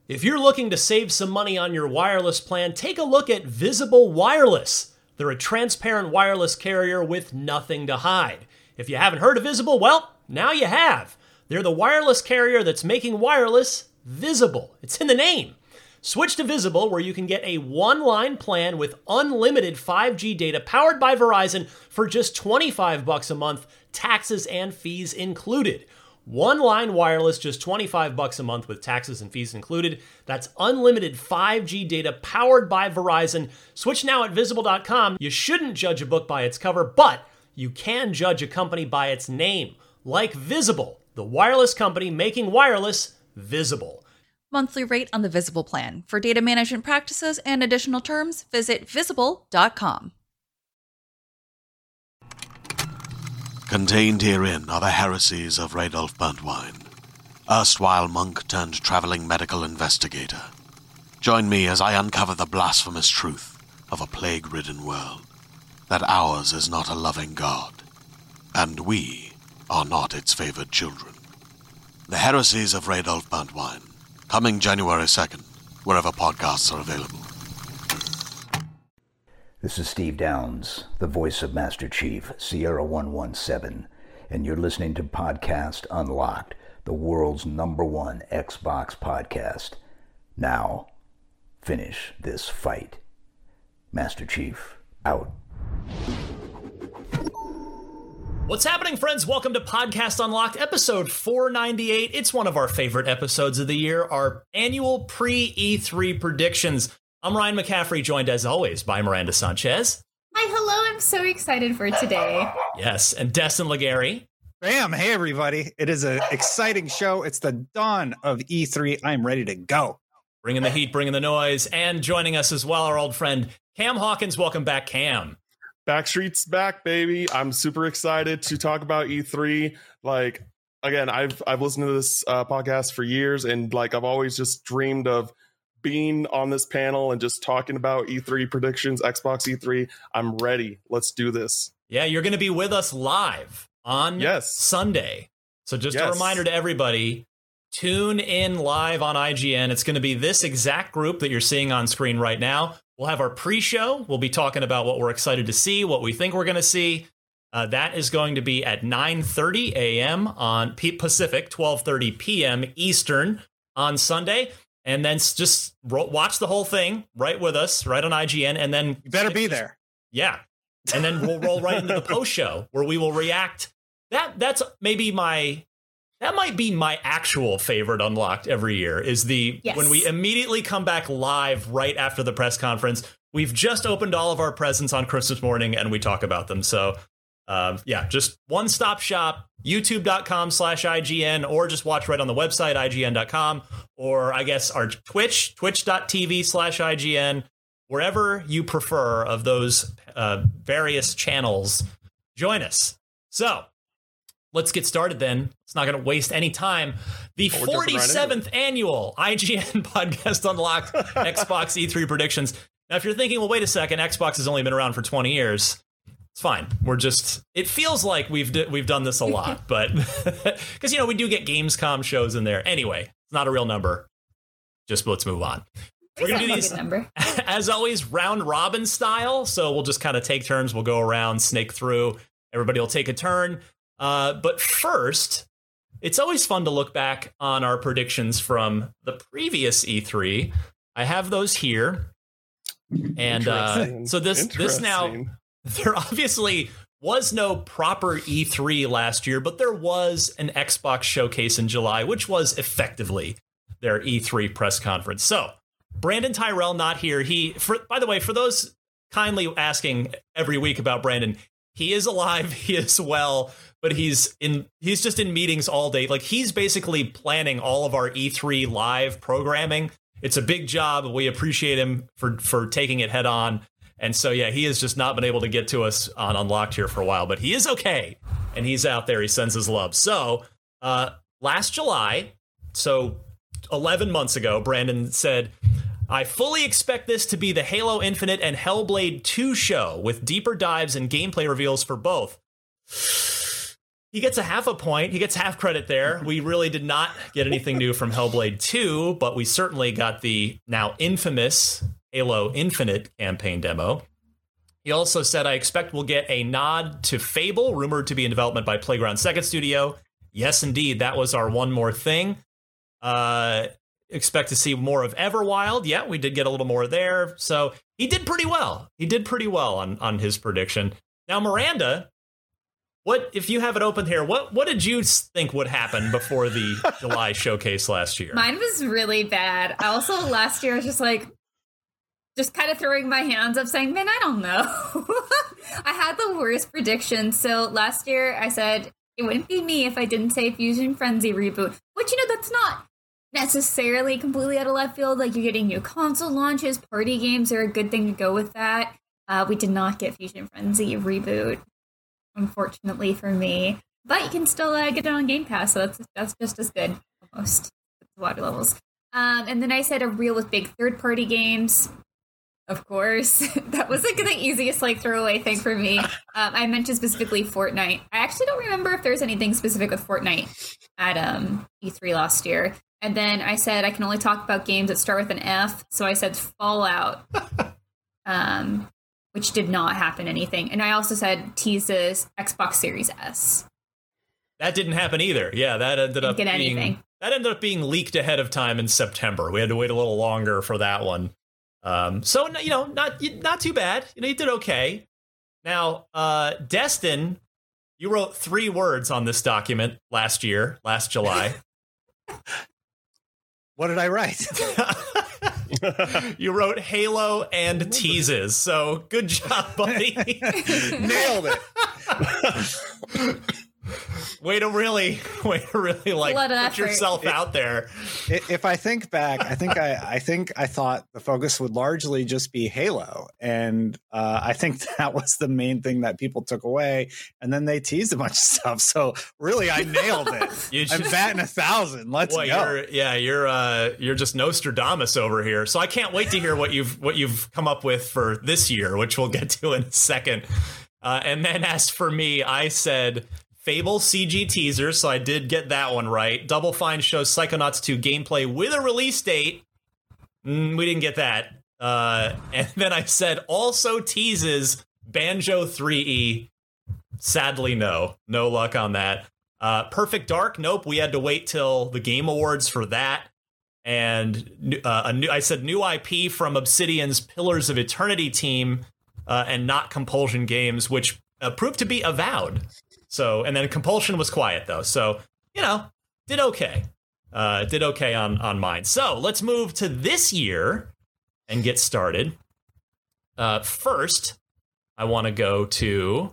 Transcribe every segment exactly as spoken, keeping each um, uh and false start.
If you're looking to save some money on your wireless plan, take a look at Visible Wireless. They're a transparent wireless carrier with nothing to hide. If you haven't heard of Visible, well, now you have. They're the wireless carrier that's making wireless visible. It's in the name. Switch to Visible, where you can get a one-line plan with unlimited five G data powered by Verizon for just twenty-five bucks a month, taxes and fees included. One-line wireless, just twenty-five bucks a month with taxes and fees included. That's unlimited five G data powered by Verizon. Switch now at visible dot com. You shouldn't judge a book by its cover, but you can judge a company by its name, like Visible, the wireless company making wireless visible. Monthly rate on the Visible plan. For data management practices and additional terms, visit visible dot com. Contained herein are the heresies of Radolf Burntwine, erstwhile monk turned traveling medical investigator. Join me as I uncover the blasphemous truth of a plague-ridden world, that ours is not a loving God, and we are not its favored children. The heresies of Radolf Burntwine, coming January second, wherever podcasts are available. This is Steve Downs, the voice of Master Chief, Sierra one one seven, and you're listening to Podcast Unlocked, the world's number one Xbox podcast. Now, finish this fight. Master Chief, out. What's happening, friends? Welcome to Podcast Unlocked, episode four ninety-eight. It's one of our favorite episodes of the year, our annual pre-E three predictions. I'm Ryan McCaffrey, joined as always by Miranda Sanchez. Hi, hello. I'm so excited for today. Yes, and Destin Legary. Bam! Hey, everybody. It is an exciting show. It's the dawn of E three. I'm ready to go. Bringing the heat, bringing the noise, and joining us as well, our old friend Cam Hawkins. Welcome back, Cam. Backstreet's back, baby. I'm super excited to talk about E three. Like, again, I've I've listened to this uh, podcast for years, and like I've always just dreamed of being on this panel and just talking about E three predictions, Xbox E three. I'm ready. Let's do this. Yeah, you're going to be with us live on yes. Sunday. So just yes. a reminder to everybody, tune in live on I G N. It's going to be this exact group that you're seeing on screen right now. We'll have our pre-show. We'll be talking about what we're excited to see, what we think we're going to see. Uh, that is going to be at nine thirty a.m. on P- Pacific, twelve thirty p.m. Eastern on Sunday. And then just ro- watch the whole thing right with us, right on I G N. And then you better be there. Yeah. And then we'll roll right into the post show where we will react. That that's maybe my that might be my actual favorite Unlocked every year is the yes. when we immediately come back live right after the press conference. We've just opened all of our presents on Christmas morning and we talk about them. So um, yeah, just one stop shop, youtube.com slash IGN, or just watch right on the website, I G N dot com, or I guess our Twitch, twitch.tv slash IGN, wherever you prefer of those uh, various channels. Join us. So let's get started then. It's not going to waste any time. The oh, forty-seventh right annual I G N Podcast Unlocked Xbox E three predictions. Now, if you're thinking, well, wait a second, Xbox has only been around for twenty years. It's fine. We're just, it feels like we've d- we've done this a lot, but because, you know, we do get Gamescom shows in there. Anyway, it's not a real number. Just let's move on. We're going to do these, number. as always, round robin style. So we'll just kind of take turns. We'll go around, snake through. Everybody will take a turn. Uh, but first, it's always fun to look back on our predictions from the previous E three. I have those here. And uh, so this this now, there obviously was no proper E three last year, but there was an Xbox showcase in July, which was effectively their E three press conference. So Brandon Tyrell not here. He, for, by the way, for those kindly asking every week about Brandon, he is alive. He is well. But he's in he's just in meetings all day. Like, he's basically planning all of our E three live programming. It's a big job. We appreciate him for, for taking it head on. And so, yeah, he has just not been able to get to us on Unlocked here for a while. But he is okay. And he's out there. He sends his love. So uh, last July, so eleven months ago, Brandon said, I fully expect this to be the Halo Infinite and Hellblade two show with deeper dives and gameplay reveals for both. he gets a half a point. He gets half credit there. We really did not get anything new from Hellblade two, but we certainly got the now infamous Halo Infinite campaign demo. He also said, I expect we'll get a nod to Fable, rumored to be in development by Playground Second Studio. Yes, indeed. That was our one more thing. Uh, expect to see more of Everwild. Yeah, we did get a little more there. So he did pretty well. He did pretty well on, on his prediction. Now, Miranda, what if you have it open here? What what did you think would happen before the July showcase last year? Mine was really bad. I also last year I was just like, just kind of throwing my hands up saying, man, I don't know. I had the worst prediction. So last year I said it wouldn't be me if I didn't say Fusion Frenzy reboot, which, you know, that's not necessarily completely out of left field. Like, you're getting new console launches, party games are a good thing to go with that. Uh, we did not get Fusion Frenzy reboot, unfortunately for me, but you can still uh, get it on Game Pass, so that's that's just as good, almost, with the water levels. Um, and then I said a reel with big third-party games. Of course, that was like the easiest like throwaway thing for me. Um, I mentioned specifically Fortnite. I actually don't remember if there's anything specific with Fortnite at um, E three last year. And then I said I can only talk about games that start with an F, so I said Fallout, um, which did not happen anything. And I also said teases Xbox Series S. That didn't happen either. Yeah, that ended Didn't up get being anything. that ended up being leaked ahead of time in September. We had to wait a little longer for that one. Um, so, you know, not not too bad. You know, you did okay. Now, uh, Destin, you wrote three words on this document last year, last July. What did I write? You wrote Halo and teases. So good job, buddy. Nailed it. Way to really, way to really like Blood put effort. yourself out there. If I think back, I think I, I think I thought the focus would largely just be Halo, and uh, I think that was the main thing that people took away. And then they teased a bunch of stuff. So really, I nailed it. You I'm just- batting a thousand. Let's Boy, go. you're, yeah, you're uh, you're just Nostradamus over here. So I can't wait to hear what you've what you've come up with for this year, which we'll get to in a second. Uh, and then as for me, I said Fable C G teaser, so I did get that one right. Double Fine shows Psychonauts two gameplay with a release date. Mm, we didn't get that. Uh, and then I said also teases Banjo three E. Sadly, no. No luck on that. Uh, Perfect Dark, nope. We had to wait till the Game Awards for that. And uh, a new, I said new I P from Obsidian's Pillars of Eternity team, uh, and not Compulsion Games, which uh, proved to be Avowed. So, and then Compulsion was quiet, though. So, you know, did okay. Uh, did okay on, on mine. So, let's move to this year and get started. Uh, first, I want to go to...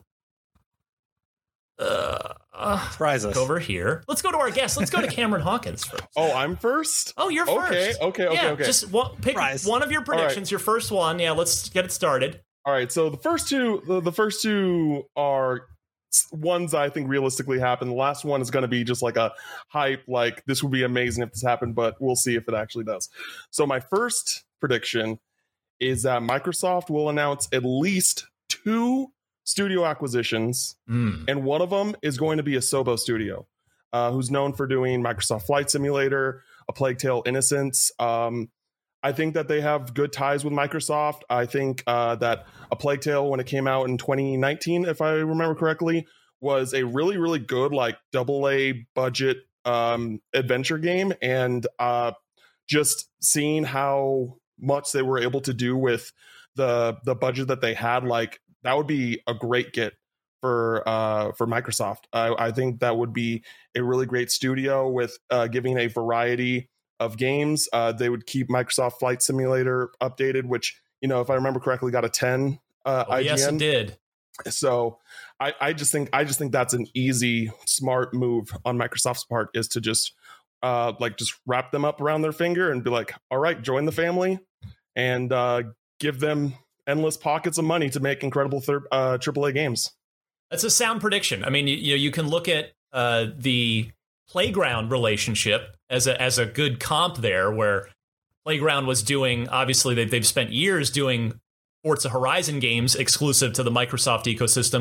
Uh, uh, Surprise us. over here. Let's go to our guest. Let's go to Cameron Hawkins first. Oh, I'm first? Oh, you're Okay, first. okay, okay, yeah, okay. Just one, pick Surprise. one of your predictions, your first one. Yeah, let's get it started. All right, so the first two, the, the first two are s- ones I think realistically happen. The last one is going to be just like a hype, like this would be amazing if this happened, but we'll see if it actually does. So my first prediction is that Microsoft will announce at least two studio acquisitions, Mm. and one of them is going to be Asobo Studio, uh, who's known for doing Microsoft Flight Simulator, A Plague Tale: Innocence. Um, I think that they have good ties with Microsoft. I think uh, that A Plague Tale, when it came out in twenty nineteen, if I remember correctly, was a really, really good, like, double A budget um, adventure game. And uh, just seeing how much they were able to do with the the budget that they had, like, that would be a great get for uh, for Microsoft. I, I think that would be a really great studio with uh, giving a variety of games. Uh, they would keep Microsoft Flight Simulator updated, which, you know, if I remember correctly, got a ten uh, Oh, I G N. yes, it did. So I, I just think I just think that's an easy, smart move on Microsoft's part, is to just uh, like just wrap them up around their finger and be like, all right, join the family, and uh, give them endless pockets of money to make incredible third uh, triple A games. That's a sound prediction. I mean, you, you know, you can look at uh, the Playground relationship as a as a good comp there, where Playground was doing, obviously they've, they've spent years doing Forza Horizon games exclusive to the Microsoft ecosystem,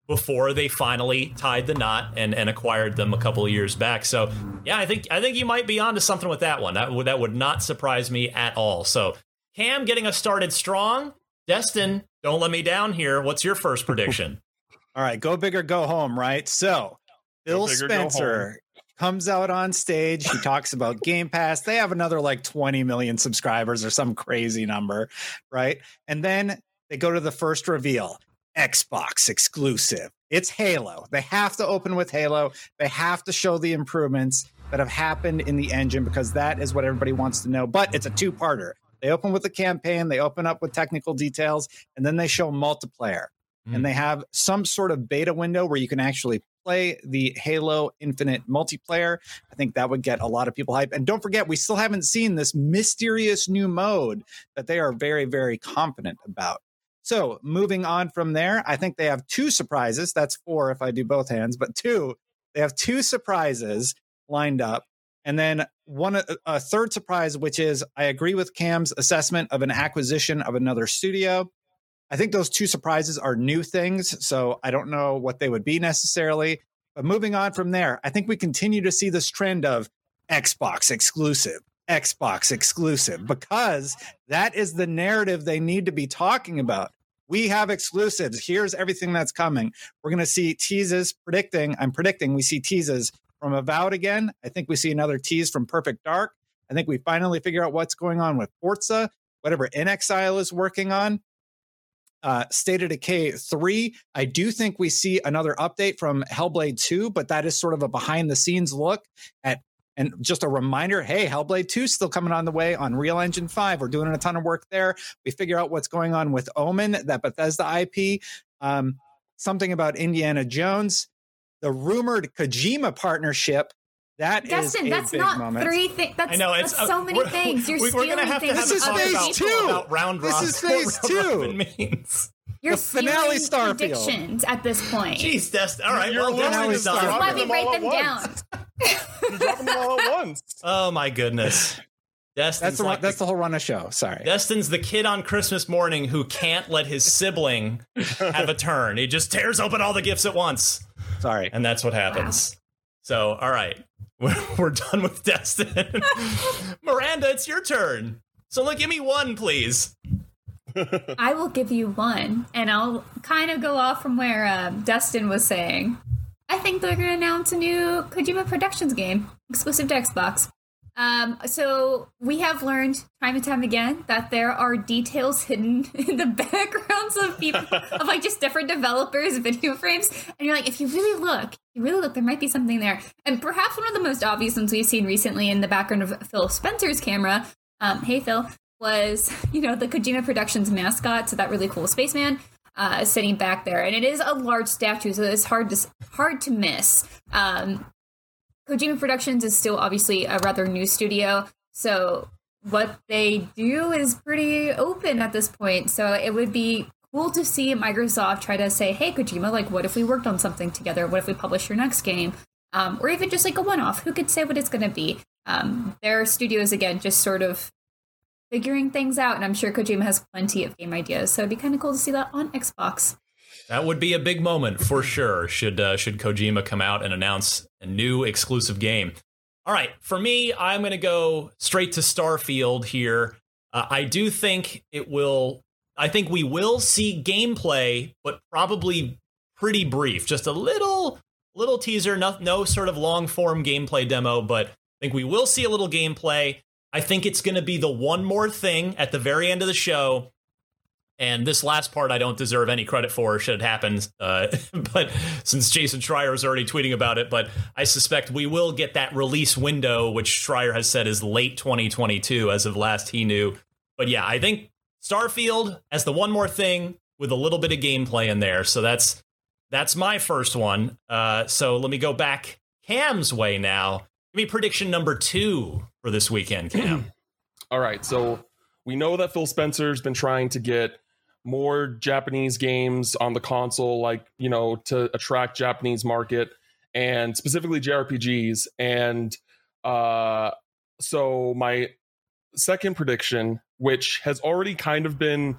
before they finally tied the knot and, and acquired them a couple of years back. So, yeah, I think I think you might be onto something with that one. That would that would not surprise me at all. So, Cam getting us started strong. Destin, don't let me down here. What's your first prediction? All right, go big or go home, right? So, Phil bigger, Spencer comes out on stage. He talks about Game Pass. They have another like twenty million subscribers or some crazy number, right? And then they go to the first reveal. Xbox exclusive. It's Halo. They have to open with Halo. They have to show the improvements that have happened in the engine because that is what everybody wants to know. But it's a two-parter. They open with the campaign, they open up with technical details, and then they show multiplayer. Mm. And they have some sort of beta window where you can actually play the Halo Infinite multiplayer. I think that would get a lot of people hyped. And don't forget, we still haven't seen this mysterious new mode that they are very, very confident about. So moving on from there, I think they have two surprises. That's four if I do both hands, but two, they have two surprises lined up. And then one, a third surprise, which is I agree with Cam's assessment of an acquisition of another studio. I think those two surprises are new things, so I don't know what they would be necessarily. But moving on from there, I think we continue to see this trend of Xbox exclusive. Xbox exclusive, because that is the narrative they need to be talking about. We have exclusives. Here's everything that's coming. We're going to see teases predicting. I'm predicting we see teases from Avowed again. I think we see another tease from Perfect Dark. I think we finally figure out what's going on with Forza, whatever inXile is working on. Uh, State of Decay three. I do think we see another update from Hellblade two, but that is sort of a behind the scenes look at. And just a reminder, hey, Hellblade two is still coming on the way on Real Engine five. We're doing a ton of work there. We figure out what's going on with Omen, that Bethesda I P. Um, something about Indiana Jones. The rumored Kojima partnership. That Dustin, is a that's big not moment. three things. That's, I know, it's, that's so uh, many things. You're we're, stealing we're gonna have things. To have this is phase two. About round this robin, is phase two. Means. You're the finale Starfield predictions at this point. Jeez, Destin. All right, You're well, finale That's why we write them down. You're dropping them all at once. Oh my goodness. Destin's that's the like that's the, the whole run of show. Sorry. Destin's the kid on Christmas morning who can't let his sibling have a turn. He just tears open all the gifts at once. Sorry. And that's what happens. Wow. So, all right. We're, we're done with Destin. Miranda, it's your turn. So, look, give me one, please. I will give you one, and I'll kind of go off from where um, Dustin was saying. I think they're going to announce a new Kojima Productions game, exclusive to Xbox. Um, so we have learned time and time again that there are details hidden in the backgrounds of people, of like just different developers' video frames. And you're like, if you really look, you really look, there might be something there. And perhaps one of the most obvious ones we've seen recently in the background of Phil Spencer's camera, um, hey Phil, was, you know, the Kojima Productions mascot. So that really cool spaceman uh, sitting back there. And it is a large statue, so it's hard to, hard to miss. Um, Kojima Productions is still obviously a rather new studio, so what they do is pretty open at this point. So it would be cool to see Microsoft try to say, hey, Kojima, like, what if we worked on something together? What if we published your next game? Um, or even just like a one-off. Who could say what it's going to be? Um, their studios, again, just sort of figuring things out, and I'm sure Kojima has plenty of game ideas, so it'd be kind of cool to see that on Xbox. That would be a big moment for sure, should uh, should Kojima come out and announce a new exclusive game. All right, for me, I'm going to go straight to Starfield here. Uh, I do think it will, I think we will see gameplay, but probably pretty brief. Just a little, little teaser, no, no sort of long-form gameplay demo, but I think we will see a little gameplay. I think it's going to be the one more thing at the very end of the show. And this last part I don't deserve any credit for, should it happen. Uh, but since Jason Schreier is already tweeting about it, but I suspect we will get that release window, which Schreier has said is late twenty twenty-two as of last he knew. But yeah, I think Starfield as the one more thing with a little bit of gameplay in there. So that's that's my first one. Uh, so let me go back Cam's way now. Give me prediction number two for this weekend, Cam. All right. So we know that Phil Spencer's been trying to get more Japanese games on the console, like, you know, to attract Japanese market and specifically J R P Gs. And uh, so my second prediction, which has already kind of been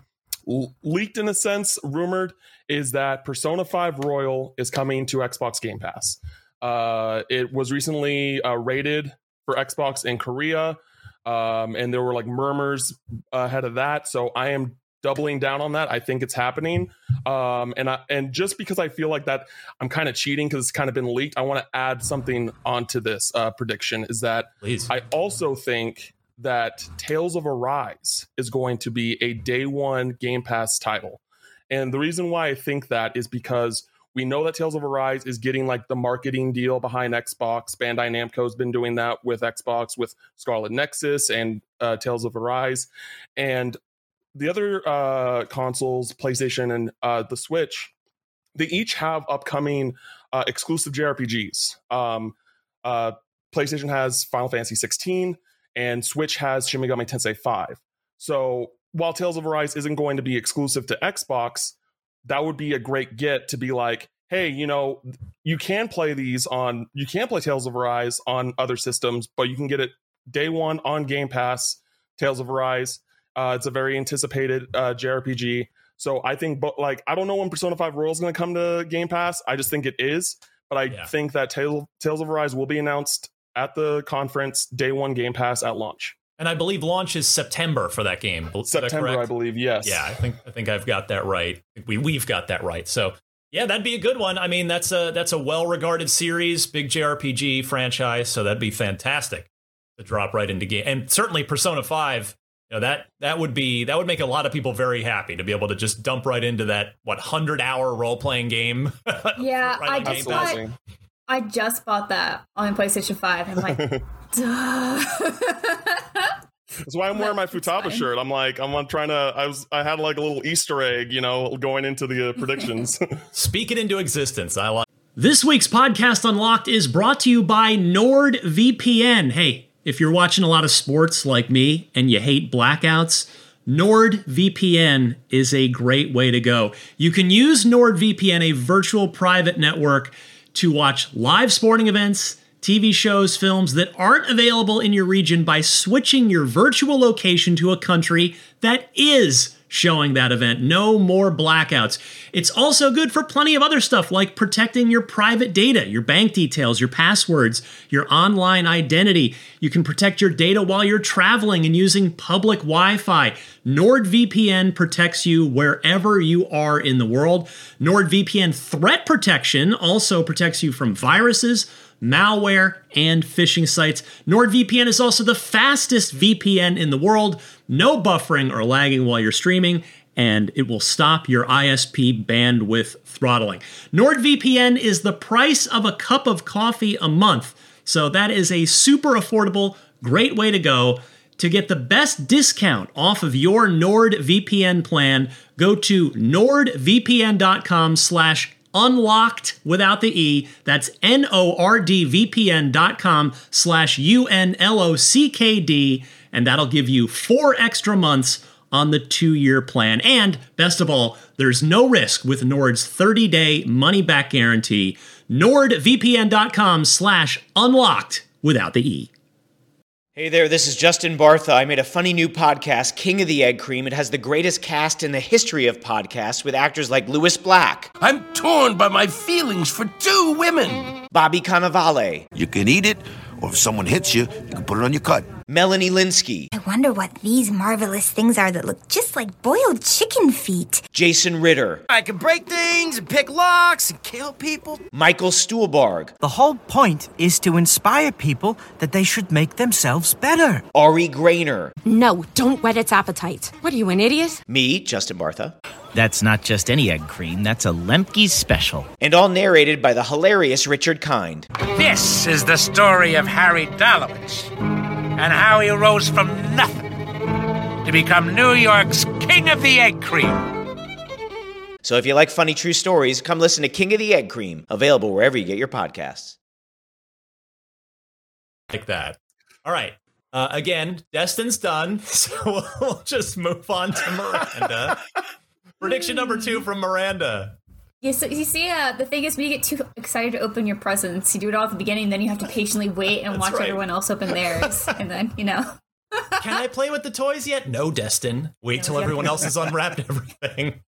l- leaked in a sense, rumored, is that Persona five Royal is coming to Xbox Game Pass. Uh, it was recently uh, rated for Xbox in Korea, um, and there were like murmurs ahead of that. So I am doubling down on that. I think it's happening, um, and I, and just because I feel like that I'm kind of cheating because it's kind of been leaked, I want to add something onto this uh, prediction. Is that Please. I also think that Tales of Arise is going to be a day one Game Pass title. And the reason why I think that is because we know that Tales of Arise is getting like the marketing deal behind Xbox. Bandai Namco has been doing that with Xbox, with Scarlet Nexus and uh, Tales of Arise. And the other uh, consoles, PlayStation and uh, the Switch, they each have upcoming uh, exclusive J R P Gs. Um, uh, PlayStation has Final Fantasy sixteen, and Switch has Shin Megami Tensei five. So while Tales of Arise isn't going to be exclusive to Xbox, that would be a great get to be like, hey, you know, you can play these on, you can play Tales of Arise on other systems, but you can get it day one on Game Pass, Tales of Arise. Uh, it's a very anticipated uh, J R P G. So I think, but like, I don't know when Persona five Royal is going to come to Game Pass. I just think it is. But I yeah. think that Tale, Tales of Arise will be announced at the conference, day one Game Pass at launch. And I believe launch is September for that game. Is September, that I believe, yes. Yeah, I think I think I've got that right. We we've got that right. So yeah, that'd be a good one. I mean, that's a that's a well-regarded series, big J R P G franchise. So that'd be fantastic to drop right into game. And certainly Persona five. You know, that that would be that would make a lot of people very happy to be able to just dump right into that what hundred hour role playing game. Yeah, right I just bought, I just bought that on PlayStation five. I'm like, duh. That's why I'm wearing my Futaba shirt. I'm like, I'm trying to. I was, I had like a little Easter egg, you know, going into the uh, predictions. Speak it into existence. I like. This week's podcast Unlocked is brought to you by NordVPN. Hey. If you're watching a lot of sports like me and you hate blackouts, NordVPN is a great way to go. You can use NordVPN, a virtual private network, to watch live sporting events, T V shows, films that aren't available in your region by switching your virtual location to a country that is showing that event. No more blackouts. It's also good for plenty of other stuff like protecting your private data, your bank details, your passwords, your online identity. You can protect your data while you're traveling and using public Wi-Fi. NordVPN protects you wherever you are in the world. NordVPN Threat Protection also protects you from viruses, malware, and phishing sites. NordVPN is also the fastest V P N in the world. No buffering or lagging while you're streaming, and it will stop your I S P bandwidth throttling. NordVPN is the price of a cup of coffee a month, so that is a super affordable, great way to go. To get the best discount off of your NordVPN plan, go to nordvpn.com slash unlocked without the E. That's N-O-R-D-V-P-N dot com slash U-N-L-O-C-K-D. And that'll give you four extra months on the two-year plan. And best of all, there's no risk with Nord's thirty-day money-back guarantee. nordvpn.com slash unlocked without the E. Hey there, this is Justin Bartha. I made a funny new podcast, King of the Egg Cream. It has the greatest cast in the history of podcasts with actors like Louis Black. I'm torn by my feelings for two women. Bobby Cannavale. You can eat it, or if someone hits you, you can put it on your cut. Melanie Linsky. I wonder what these marvelous things are that look just like boiled chicken feet. Jason Ritter. I can break things and pick locks and kill people. Michael Stuhlbarg. The whole point is to inspire people that they should make themselves better. Ari Grainer. No, don't whet its appetite. What are you, an idiot? Me, Justin Bartha. That's not just any egg cream, that's a Lemke's special. And all narrated by the hilarious Richard Kind. This is the story of Harry Dalowitz and how he rose from nothing to become New York's King of the Egg Cream. So if you like funny true stories, come listen to King of the Egg Cream, available wherever you get your podcasts. Like that. All right. Uh, again, Destin's done, so we'll just move on to Miranda. Prediction number two from Miranda. Yeah, so you see, uh, the thing is, when you get too excited to open your presents, you do it all at the beginning, then you have to patiently wait and That's watch right. everyone else open theirs, and then, you know. Can I play with the toys yet? No, Destin. Wait till everyone else has unwrapped everything.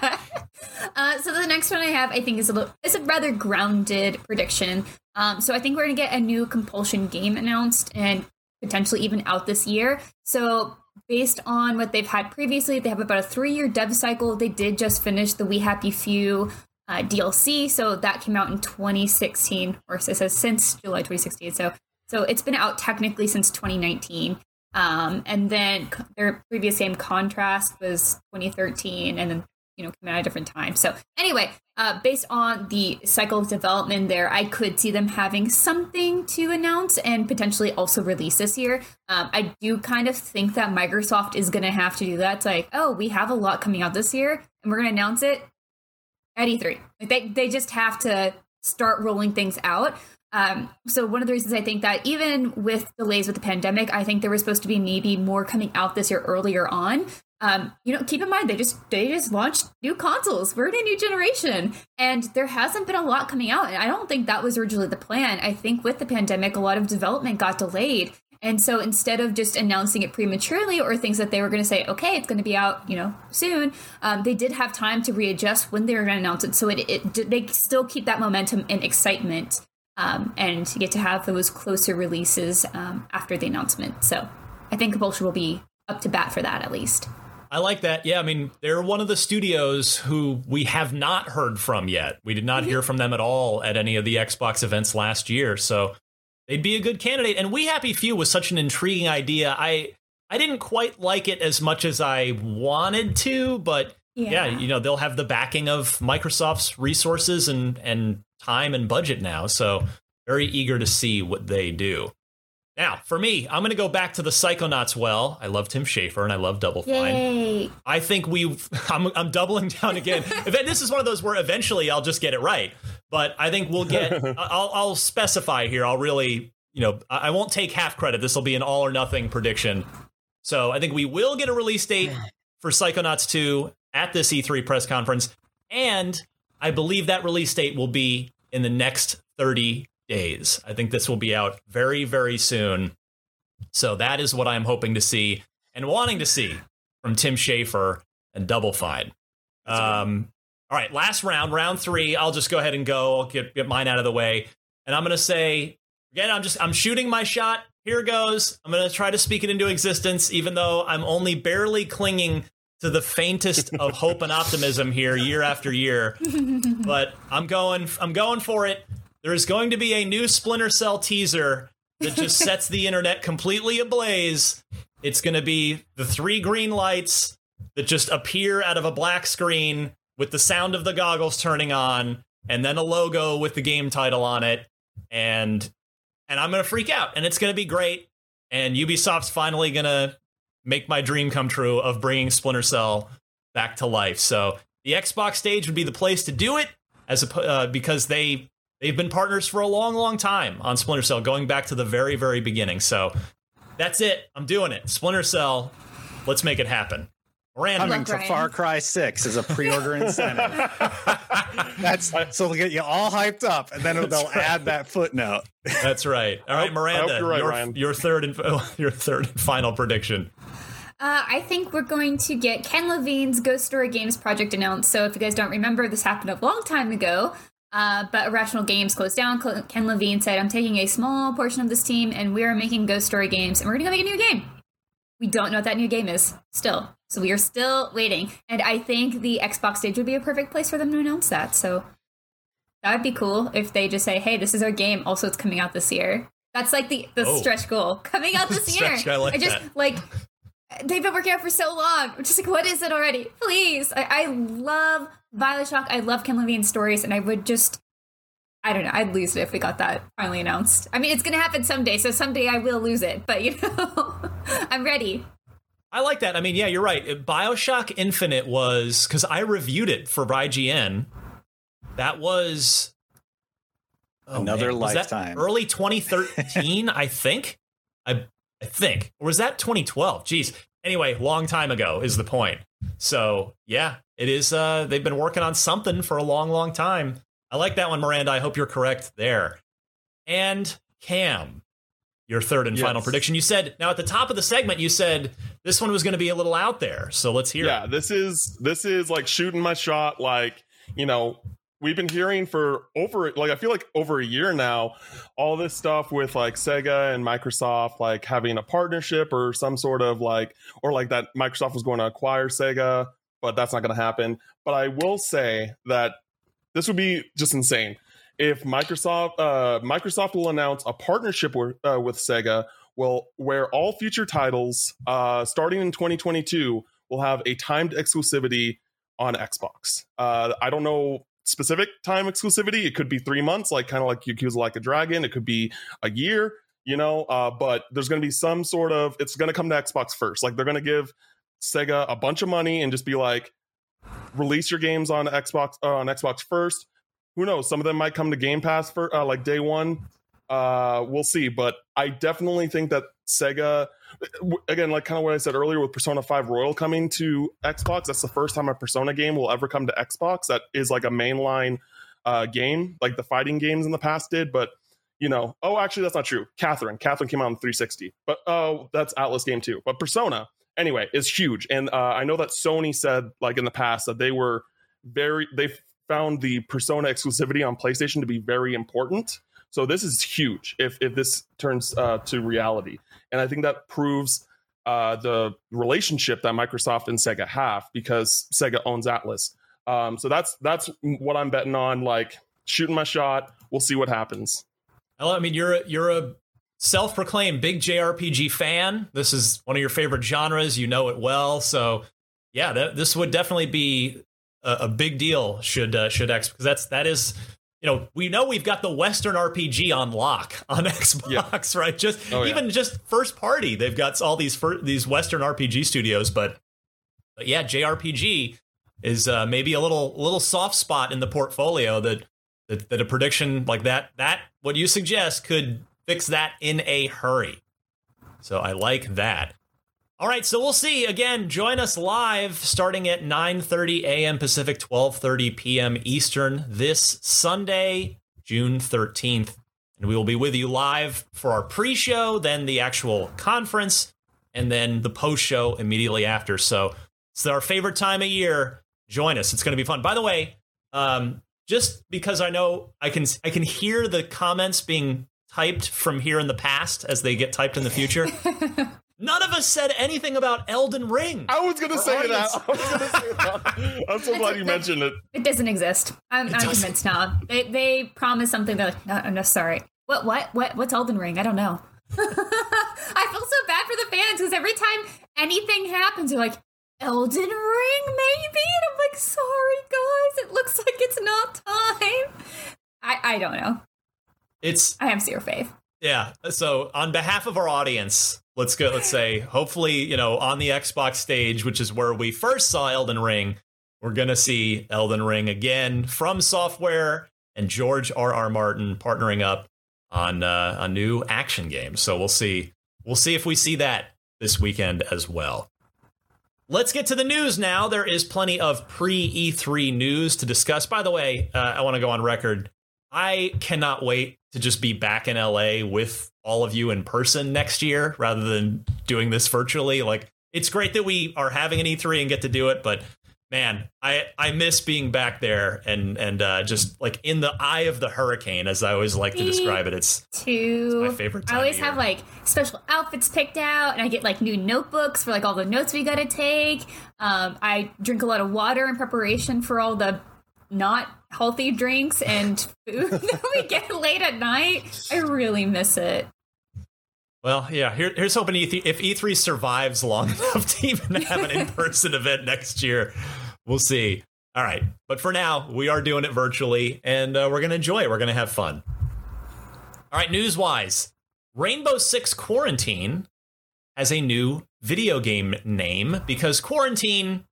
uh, so the next one I have, I think, is a little, it's a rather grounded prediction. Um, so I think we're going to get a new Compulsion game announced and potentially even out this year. So based on what they've had previously, they have about a three-year dev cycle. They did just finish the We Happy Few uh, D L C, so that came out in twenty sixteen, or it says since July twenty sixteen. So so it's been out technically since twenty nineteen. Um, and then their previous game, Contrast, was twenty thirteen, and then, you know, came out at a different time. So anyway, uh, based on the cycle of development there, I could see them having something to announce and potentially also release this year. Um, I do kind of think that Microsoft is going to have to do that. It's like, oh, we have a lot coming out this year, and we're going to announce it at E three. Like they, they just have to start rolling things out. Um, so one of the reasons I think that even with delays with the pandemic, I think there was supposed to be maybe more coming out this year earlier on. Um, you know, keep in mind, they just they just launched new consoles. We're in a new generation, and there hasn't been a lot coming out. And I don't think that was originally the plan. I think with the pandemic, a lot of development got delayed. And so instead of just announcing it prematurely or things that they were going to say, okay, it's going to be out, you know, soon, um, they did have time to readjust when they were going to announce it. So it, it they still keep that momentum and excitement. Um, and get to have those closer releases um, after the announcement. So I think Compulsion will be up to bat for that, at least. I like that. Yeah, I mean, they're one of the studios who we have not heard from yet. We did not mm-hmm. hear from them at all at any of the Xbox events last year. So they'd be a good candidate. And We Happy Few was such an intriguing idea. I I didn't quite like it as much as I wanted to, but yeah, yeah you know, they'll have the backing of Microsoft's resources and and time and budget now, so very eager to see what they do. Now, for me, I'm going to go back to the Psychonauts well. I love Tim Schafer and I love Double Fine. Yay. I think we've, I'm, I'm doubling down again. This is one of those where eventually I'll just get it right, but I think we'll get, I'll, I'll specify here. I'll really, you know, I won't take half credit. This will be an all or nothing prediction. So I think we will get a release date for Psychonauts two at this E three press conference, and I believe that release date will be in the next thirty days. I think this will be out very, very soon. So that is what I'm hoping to see and wanting to see from Tim Schafer and Double Fine. Um, all right, last round, round three. I'll just go ahead and go. I'll get, get mine out of the way. And I'm going to say, again, I'm just I'm shooting my shot. Here goes. I'm going to try to speak it into existence, even though I'm only barely clinging to the faintest of hope and optimism here year after year. But I'm going I'm going for it. There is going to be a new Splinter Cell teaser that just sets the internet completely ablaze. It's going to be the three green lights that just appear out of a black screen with the sound of the goggles turning on, and then a logo with the game title on it. And and I'm going to freak out, and it's going to be great. And Ubisoft's finally going to make my dream come true of bringing Splinter Cell back to life. So the Xbox stage would be the place to do it, as a, uh, because they they've been partners for a long, long time on Splinter Cell, going back to the very, very beginning. So that's it. I'm doing it. Splinter Cell. Let's make it happen. Miranda. Coming to Far Cry six as a pre-order incentive. That's so they'll get you all hyped up, and then they'll right. add that footnote. That's right. All right, Miranda, you're right, your, Ryan. your third and your third and final prediction. Uh, I think we're going to get Ken Levine's Ghost Story Games project announced. So if you guys don't remember, this happened a long time ago. Uh, but Irrational Games closed down. Ken Levine said, "I'm taking a small portion of this team, and we are making Ghost Story Games, and we're going to go make a new game." We don't know what that new game is still. So we are still waiting. And I think the Xbox stage would be a perfect place for them to announce that. So that would be cool if they just say, hey, this is our game. Also, it's coming out this year. That's like the, the oh. stretch goal. Coming out this year. I, like I just that. like, they've been working out for so long. I'm just like, what is it already? Please. I, I love Bioshock. I love Ken Levine's stories. And I would just, I don't know. I'd lose it if we got that finally announced. I mean, it's going to happen someday. So someday I will lose it. But, you know, I'm ready. I like that. I mean, yeah, you're right. Bioshock Infinite was, because I reviewed it for I G N. That was oh, another man, was lifetime. That early twenty thirteen, I think. I I think. Or was that twenty twelve? Jeez. Anyway, long time ago is the point. So, yeah, it is. Uh, they've been working on something for a long, long time. I like that one, Miranda. I hope you're correct there. And Cam, your third and yes. final prediction. You said, now at the top of the segment, you said this one was going to be a little out there. So let's hear yeah, it. Yeah, this is this is like shooting my shot. Like, you know, we've been hearing for over, like, I feel like over a year now, all this stuff with like Sega and Microsoft, like having a partnership or some sort of like, or like that Microsoft was going to acquire Sega, but that's not going to happen. But I will say that this would be just insane if Microsoft uh, Microsoft will announce a partnership with, uh, with Sega, will where all future titles uh, starting in twenty twenty-two will have a timed exclusivity on Xbox. Uh, I don't know specific time exclusivity. It could be three months, like kind of like Yakuza Like a Dragon. It could be a year, you know. Uh, but there's going to be some sort of. It's going to come to Xbox first. Like they're going to give Sega a bunch of money and just be like, release your games on Xbox uh, on Xbox first. Who knows? Some of them might come to Game Pass for uh, like day one. Uh, we'll see. But I definitely think that Sega, again, like kind of what I said earlier with Persona five Royal coming to Xbox, that's the first time a Persona game will ever come to Xbox. That is like a mainline uh, game, like the fighting games in the past did. But, you know, oh, actually, that's not true. Catherine. Catherine came out on three sixty. But oh, that's Atlas game too. But Persona, anyway, is huge. And uh, I know that Sony said, like in the past, that they were very, they found the Persona exclusivity on PlayStation to be very important. So this is huge if if this turns uh, to reality. And I think that proves uh, the relationship that Microsoft and Sega have, because Sega owns Atlas. Um, so that's that's what I'm betting on, like shooting my shot. We'll see what happens. Well, I mean, you're a, you're a self-proclaimed big J R P G fan. This is one of your favorite genres. You know it well. So yeah, that, this would definitely be a, a big deal should uh, should X, because that's that is. You know, we know we've got the Western R P G on lock on Xbox, yeah. right? Just oh, even yeah. just first party, they've got all these fir- these Western R P G studios, but, but yeah, J R P G is uh, maybe a little little soft spot in the portfolio that, that that a prediction like that that what you suggest could fix that in a hurry. So I like that. All right, so we'll see. Again, join us live starting at nine thirty a.m. Pacific, twelve thirty p.m. Eastern this Sunday, June thirteenth. And we will be with you live for our pre-show, then the actual conference, and then the post-show immediately after. So it's our favorite time of year. Join us. It's going to be fun. By the way, um, just because I know I can I can hear the comments being typed from here in the past as they get typed in the future. None of us said anything about Elden Ring. I was going to say that. I was going to say that. I'm so glad you mentioned it. It doesn't exist. I'm, I'm convinced now. They they promised something. They're like, no, no, sorry. What, what, what, what's Elden Ring? I don't know. I feel so bad for the fans because every time anything happens, they're like, Elden Ring, maybe? And I'm like, sorry, guys. It looks like it's not time. I, I don't know. It's. I have zero faith. Yeah. So on behalf of our audience, let's go. Let's say, hopefully, you know, on the Xbox stage, which is where we first saw Elden Ring, we're going to see Elden Ring again from Software and George R R. Martin partnering up on uh, a new action game. So we'll see. We'll see if we see that this weekend as well. Let's get to the news now. There is plenty of pre E three news to discuss. By the way, uh, I want to go on record. I cannot wait to just be back in L A with all of you in person next year rather than doing this virtually. Like, it's great that we are having an E three and get to do it, but man, I, I miss being back there and and uh, just like in the eye of the hurricane, as I always like to Me describe it. It's, too. it's my favorite time I always of year. have like special outfits picked out, and I get like new notebooks for like all the notes we got to take. Um, I drink a lot of water in preparation for all the not healthy drinks and food that we get late at night. I really miss it. Well, yeah, here, here's hoping E three, if E three survives long enough to even have an in-person event next year. We'll see. All right. But for now, we are doing it virtually, and uh, we're going to enjoy it. We're going to have fun. All right, news-wise, Rainbow Six Quarantine has a new video game name because Quarantine,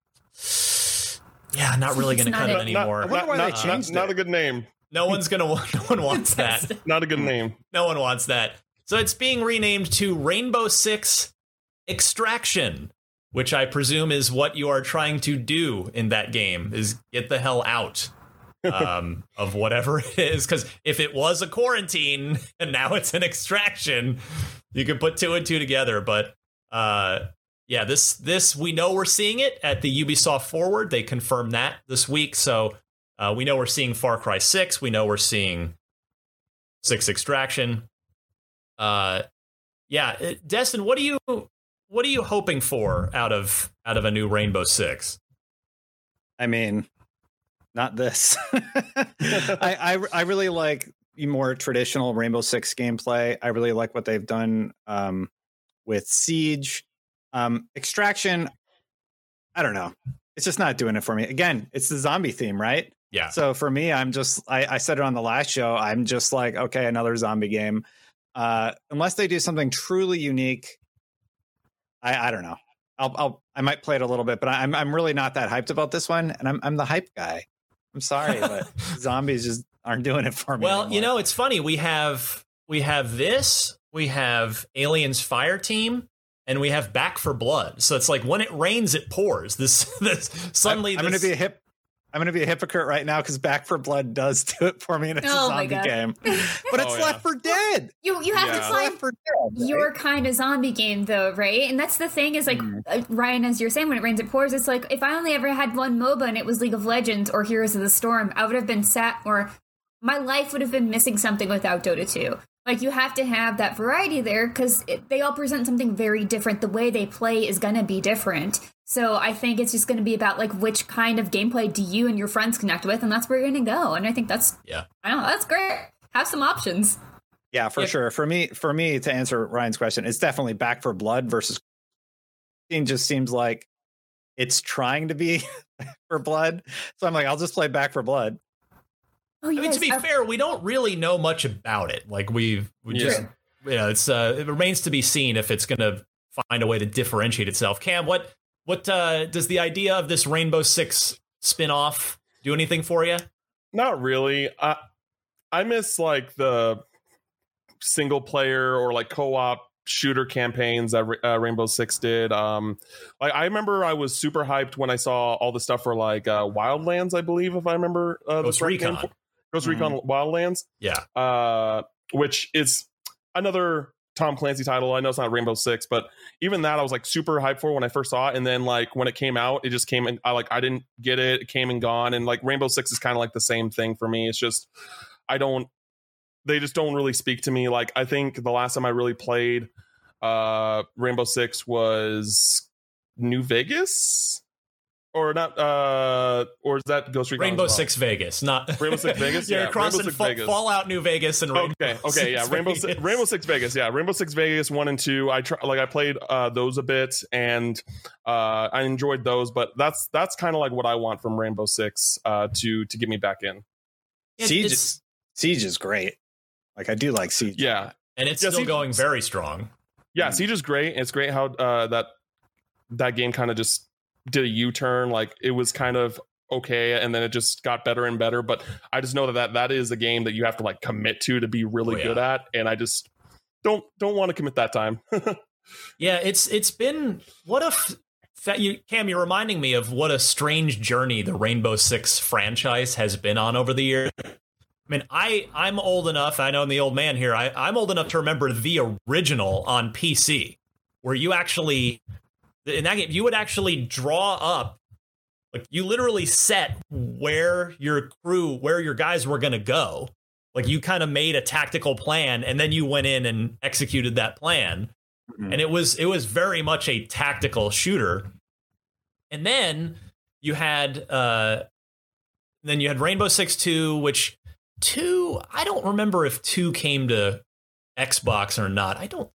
yeah, not really going to cut it anymore. Not, not, not, not, not a good name. No one's going to, no one wants that. Not a good name. No one wants that. So it's being renamed to Rainbow Six Extraction, which I presume is what you are trying to do in that game, is get the hell out. um, of whatever it is. Because if it was a quarantine and now it's an extraction, you can put two and two together. But uh, yeah, this this we know we're seeing it at the Ubisoft Forward. They confirmed that this week. So uh, we know we're seeing Far Cry six. We know we're seeing six Extraction. Uh, yeah, it, Destin, what do you what are you hoping for out of out of a new Rainbow Six? I mean, not this. I, I I really like more traditional Rainbow Six gameplay. I really like what they've done um, with Siege. Um, Extraction, I don't know. It's just not doing it for me. Again, it's the zombie theme, right? Yeah. So for me, I'm just, I, I said it on the last show, I'm just like, okay, another zombie game. Uh, unless they do something truly unique, I, I don't know. I'll, I'll, I might play it a little bit, but I'm, I'm really not that hyped about this one. And I'm, I'm the hype guy. I'm sorry, but zombies just aren't doing it for me. Well, anymore. you know, it's funny. We have, we have this, we have Aliens Fire Team, and we have Back for Blood. So it's like when it rains, it pours. This, this suddenly, I'm, I'm this, going to be a hip. I'm going to be a hypocrite right now because Back for Blood does do it for me, and it's Oh a my zombie God. game. But it's Oh, yeah. Left for Dead. You you have Yeah. to find Left for Dead, right? your kind of zombie game though, right? And that's the thing is like uh, Ryan, as you're saying, when it rains it pours. It's like if I only ever had one MOBA and it was League of Legends or Heroes of the Storm, I would have been sat or my life would have been missing something without Dota two. Like you have to have that variety there because they all present something very different. The way they play is going to be different. So I think it's just going to be about like which kind of gameplay do you and your friends connect with, and that's where you're going to go. And I think that's yeah, I don't know, that's great. Have some options. Yeah, for Yeah. sure. For me, for me to answer Ryan's question, it's definitely Back for Blood versus. It just seems like it's trying to be for blood. So I'm like, I'll just play Back for Blood. Oh, I mean, yes. to be I- fair, we don't really know much about it. Like we've, we Yeah. just, you know, it's, uh, it remains to be seen if it's going to find a way to differentiate itself. Cam, what, what, uh, does the idea of this Rainbow Six spinoff do anything for you? Not really. I I miss like the single player or like co-op shooter campaigns that uh, Rainbow Six did. Um, like I remember I was super hyped when I saw all the stuff for like uh, Wildlands, I believe, if I remember uh, the Ghost correct name Recon. for- Ghost Mhm. Recon Wildlands, Yeah. uh, which is another Tom Clancy title. I know it's not Rainbow Six, but even that I was like super hyped for when I first saw it. And then like when it came out, it just came and I like I didn't get it. It came and gone. And like Rainbow Six is kind of like the same thing for me. It's just I don't. They just don't really speak to me. Like I think the last time I really played uh, Rainbow Six was New Vegas. Or not, uh, or is that Ghost Recon? Rainbow as well? Six Vegas, not Rainbow Six Vegas? yeah, Yeah, you're crossing Rainbow Six Fa- Vegas. Fallout New Vegas and Rainbow Okay, okay, Six yeah, Rainbow Six, Vegas. Rainbow Six Vegas, yeah, Rainbow Six Vegas one and two. I try, like I played uh, those a bit, and uh, I enjoyed those. But that's that's kind of like what I want from Rainbow Six uh, to to get me back in. It- Siege, it's- is, Siege is great. Like I do like Siege. Yeah, and it's Yeah, still Siege- going very strong. yeah, Siege is great. It's great how uh, that that game kind of just did a U-turn. Like it was kind of okay, and then it just got better and better. But I just know that that, that is a game that you have to like commit to to be really Oh, yeah. good at, and I just don't don't want to commit that time. Yeah, it's it's been what a f- that you Cam. You're reminding me of what a strange journey the Rainbow Six franchise has been on over the year. I mean, I I'm old enough. I know I'm the old man here. I, I'm old enough to remember the original on P C, where you actually in that game you would actually draw up. Like you literally set where your crew, where your guys were going to go. Like you kind of made a tactical plan, and then you went in and executed that plan. Mm-hmm. And it was it was very much a tactical shooter. And then you had uh, then you had Rainbow Six two, which two I don't remember if two came to Xbox or not. I don't.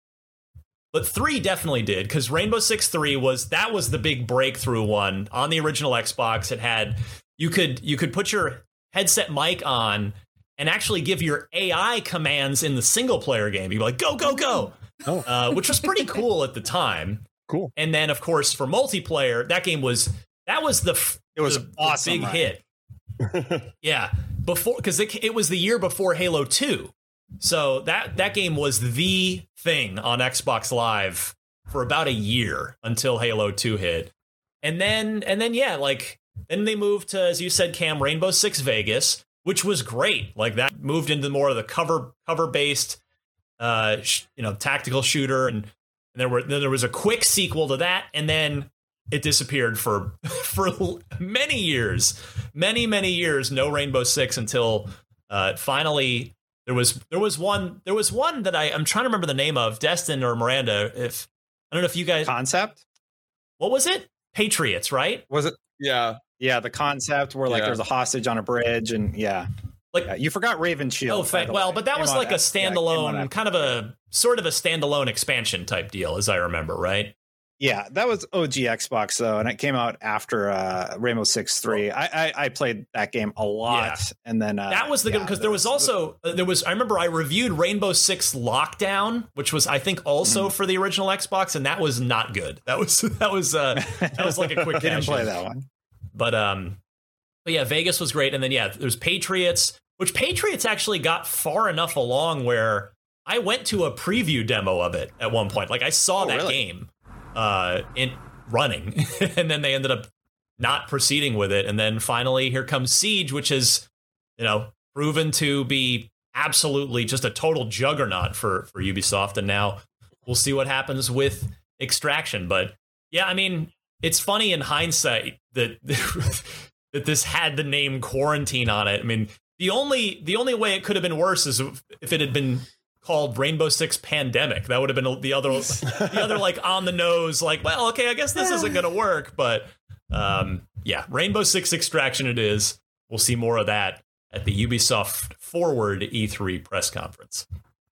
But three definitely did, because Rainbow Six three was that was the big breakthrough one on the original Xbox. It had you could you could put your headset mic on and actually give your A I commands in the single player game. You'd be like, go, go, go, oh. uh, which was pretty cool at the time. Cool. And then, of course, for multiplayer, that game was that was the It was the, awesome, the big right? hit. Yeah, before because it, it was the year before Halo two. So that that game was the thing on Xbox Live for about a year until Halo two hit. And then and then yeah, like Then they moved to, as you said, Cam, Rainbow Six Vegas, which was great. Like that moved into more of the cover cover based, uh, sh- you know, tactical shooter, and, and there were then there was a quick sequel to that, and then it disappeared for for many years, many many years. No Rainbow Six until uh, finally there was there was one there was one that I I'm trying to remember the name of, Destin or Miranda. If I don't know if you guys Concept. What was it? Patriots, right? Was it? Yeah. Yeah, the concept where like Yeah. there's a hostage on a bridge, and yeah, like yeah, you forgot Raven Shield. Oh, fa- well, but that was like a standalone, yeah, kind of a sort of a standalone expansion type deal, as I remember, right? Yeah, that was O G Xbox though, and it came out after uh, Rainbow Six three. I, I I played that game a lot, yeah. and then uh, that was the yeah, because there was also uh, there was I remember I reviewed Rainbow Six Lockdown, which was I think also mm. for the original Xbox, and that was not good. That was that was uh, that was like a quick. Didn't play that one, but um, but yeah, Vegas was great, and then yeah, there's Patriots, which Patriots actually got far enough along where I went to a preview demo of it at one point. Like I saw oh, that really? game. Uh, in running, and then they ended up not proceeding with it, and then finally here comes Siege, which is, you know, proven to be absolutely just a total juggernaut for for Ubisoft, and now we'll see what happens with Extraction. But yeah, I mean, it's funny in hindsight that that this had the name Quarantine on it. I mean, the only the only way it could have been worse is if it had been called Rainbow Six Pandemic. That would have been the other, the other like on the nose, like, well, okay, I guess this isn't going to work. But um, yeah, Rainbow Six Extraction it is. We'll see more of that at the Ubisoft Forward E three press conference.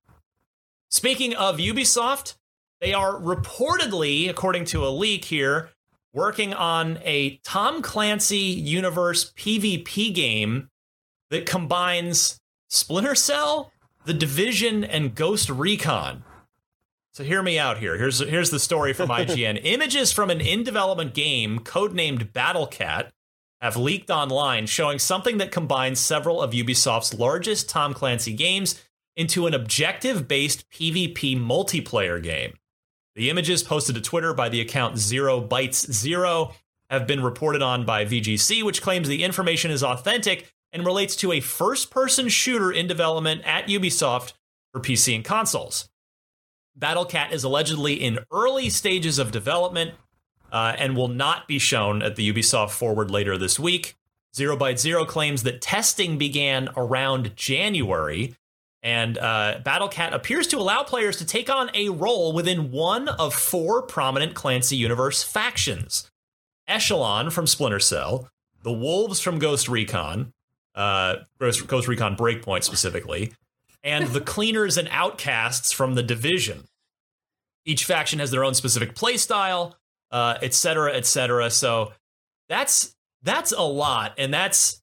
Speaking of Ubisoft, they are reportedly, according to a leak here, working on a Tom Clancy universe PvP game that combines Splinter Cell, The Division, and Ghost Recon. So hear me out here. Here's here's the story from I G N. Images from an in-development game codenamed Battlecat have leaked online, showing something that combines several of Ubisoft's largest Tom Clancy games into an objective-based PvP multiplayer game. The images posted to Twitter by the account Zero Bytes Zero have been reported on by V G C, which claims the information is authentic and relates to a first-person shooter in development at Ubisoft for P C and consoles. Battlecat is allegedly in early stages of development uh, and will not be shown at the Ubisoft Forward later this week. Zero Byte Zero claims that testing began around January, and uh, Battlecat appears to allow players to take on a role within one of four prominent Clancy Universe factions. Echelon from Splinter Cell, the Wolves from Ghost Recon, uh, Ghost, Ghost Recon Breakpoint specifically, and the Cleaners and Outcasts from The Division. Each faction has their own specific playstyle, uh, et cetera, et cetera. So that's that's a lot, and that's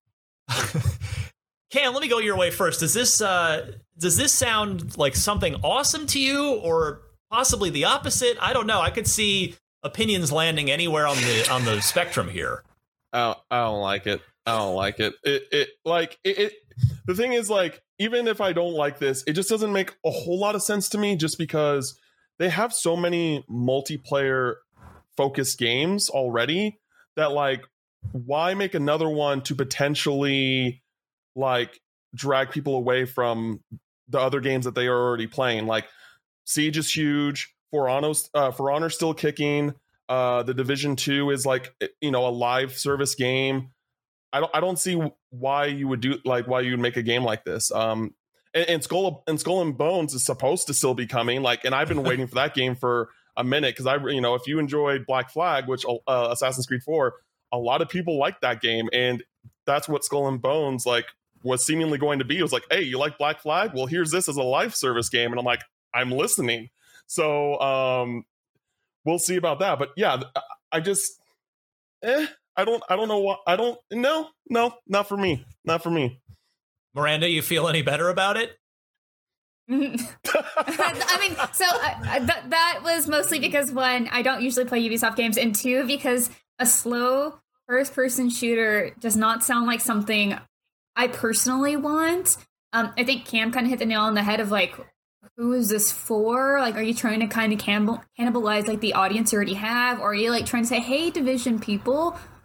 Cam. Let me go your way first. Does this uh, does this sound like something awesome to you, or possibly the opposite? I don't know. I could see opinions landing anywhere on the on the spectrum here. I don't, I don't like it. I don't like it. It it like it, it. The thing is, like, even if I don't like this, it just doesn't make a whole lot of sense to me. Just because they have so many multiplayer focused games already that, like, why make another one to potentially like drag people away from the other games that they are already playing? Like, Siege is huge. For Honor's, uh, For Honor still kicking. Uh, the Division two is like, you know, a live service game. I don't I don't see why you would do like why you would make a game like this. Um, and, and Skull and Skull and Bones is supposed to still be coming. Like, and I've been waiting for that game for a minute because I, you know, if you enjoyed Black Flag, which uh, Assassin's Creed four, a lot of people like that game, and that's what Skull and Bones like was seemingly going to be. It was like, hey, you like Black Flag? Well, here's this as a live service game, and I'm like, I'm listening. So um, we'll see about that. But yeah, I just, eh. I don't I don't know what I don't no no not for me not for me. Miranda, you feel any better about it? I mean, so uh, th- that was mostly because, one, I don't usually play Ubisoft games, and two, because a slow first person shooter does not sound like something I personally want. Um, I think Cam kind of hit the nail on the head of like, who is this for? Like, are you trying to kind of cannibal- cannibalize like the audience you already have, or are you like trying to say, hey, Division people,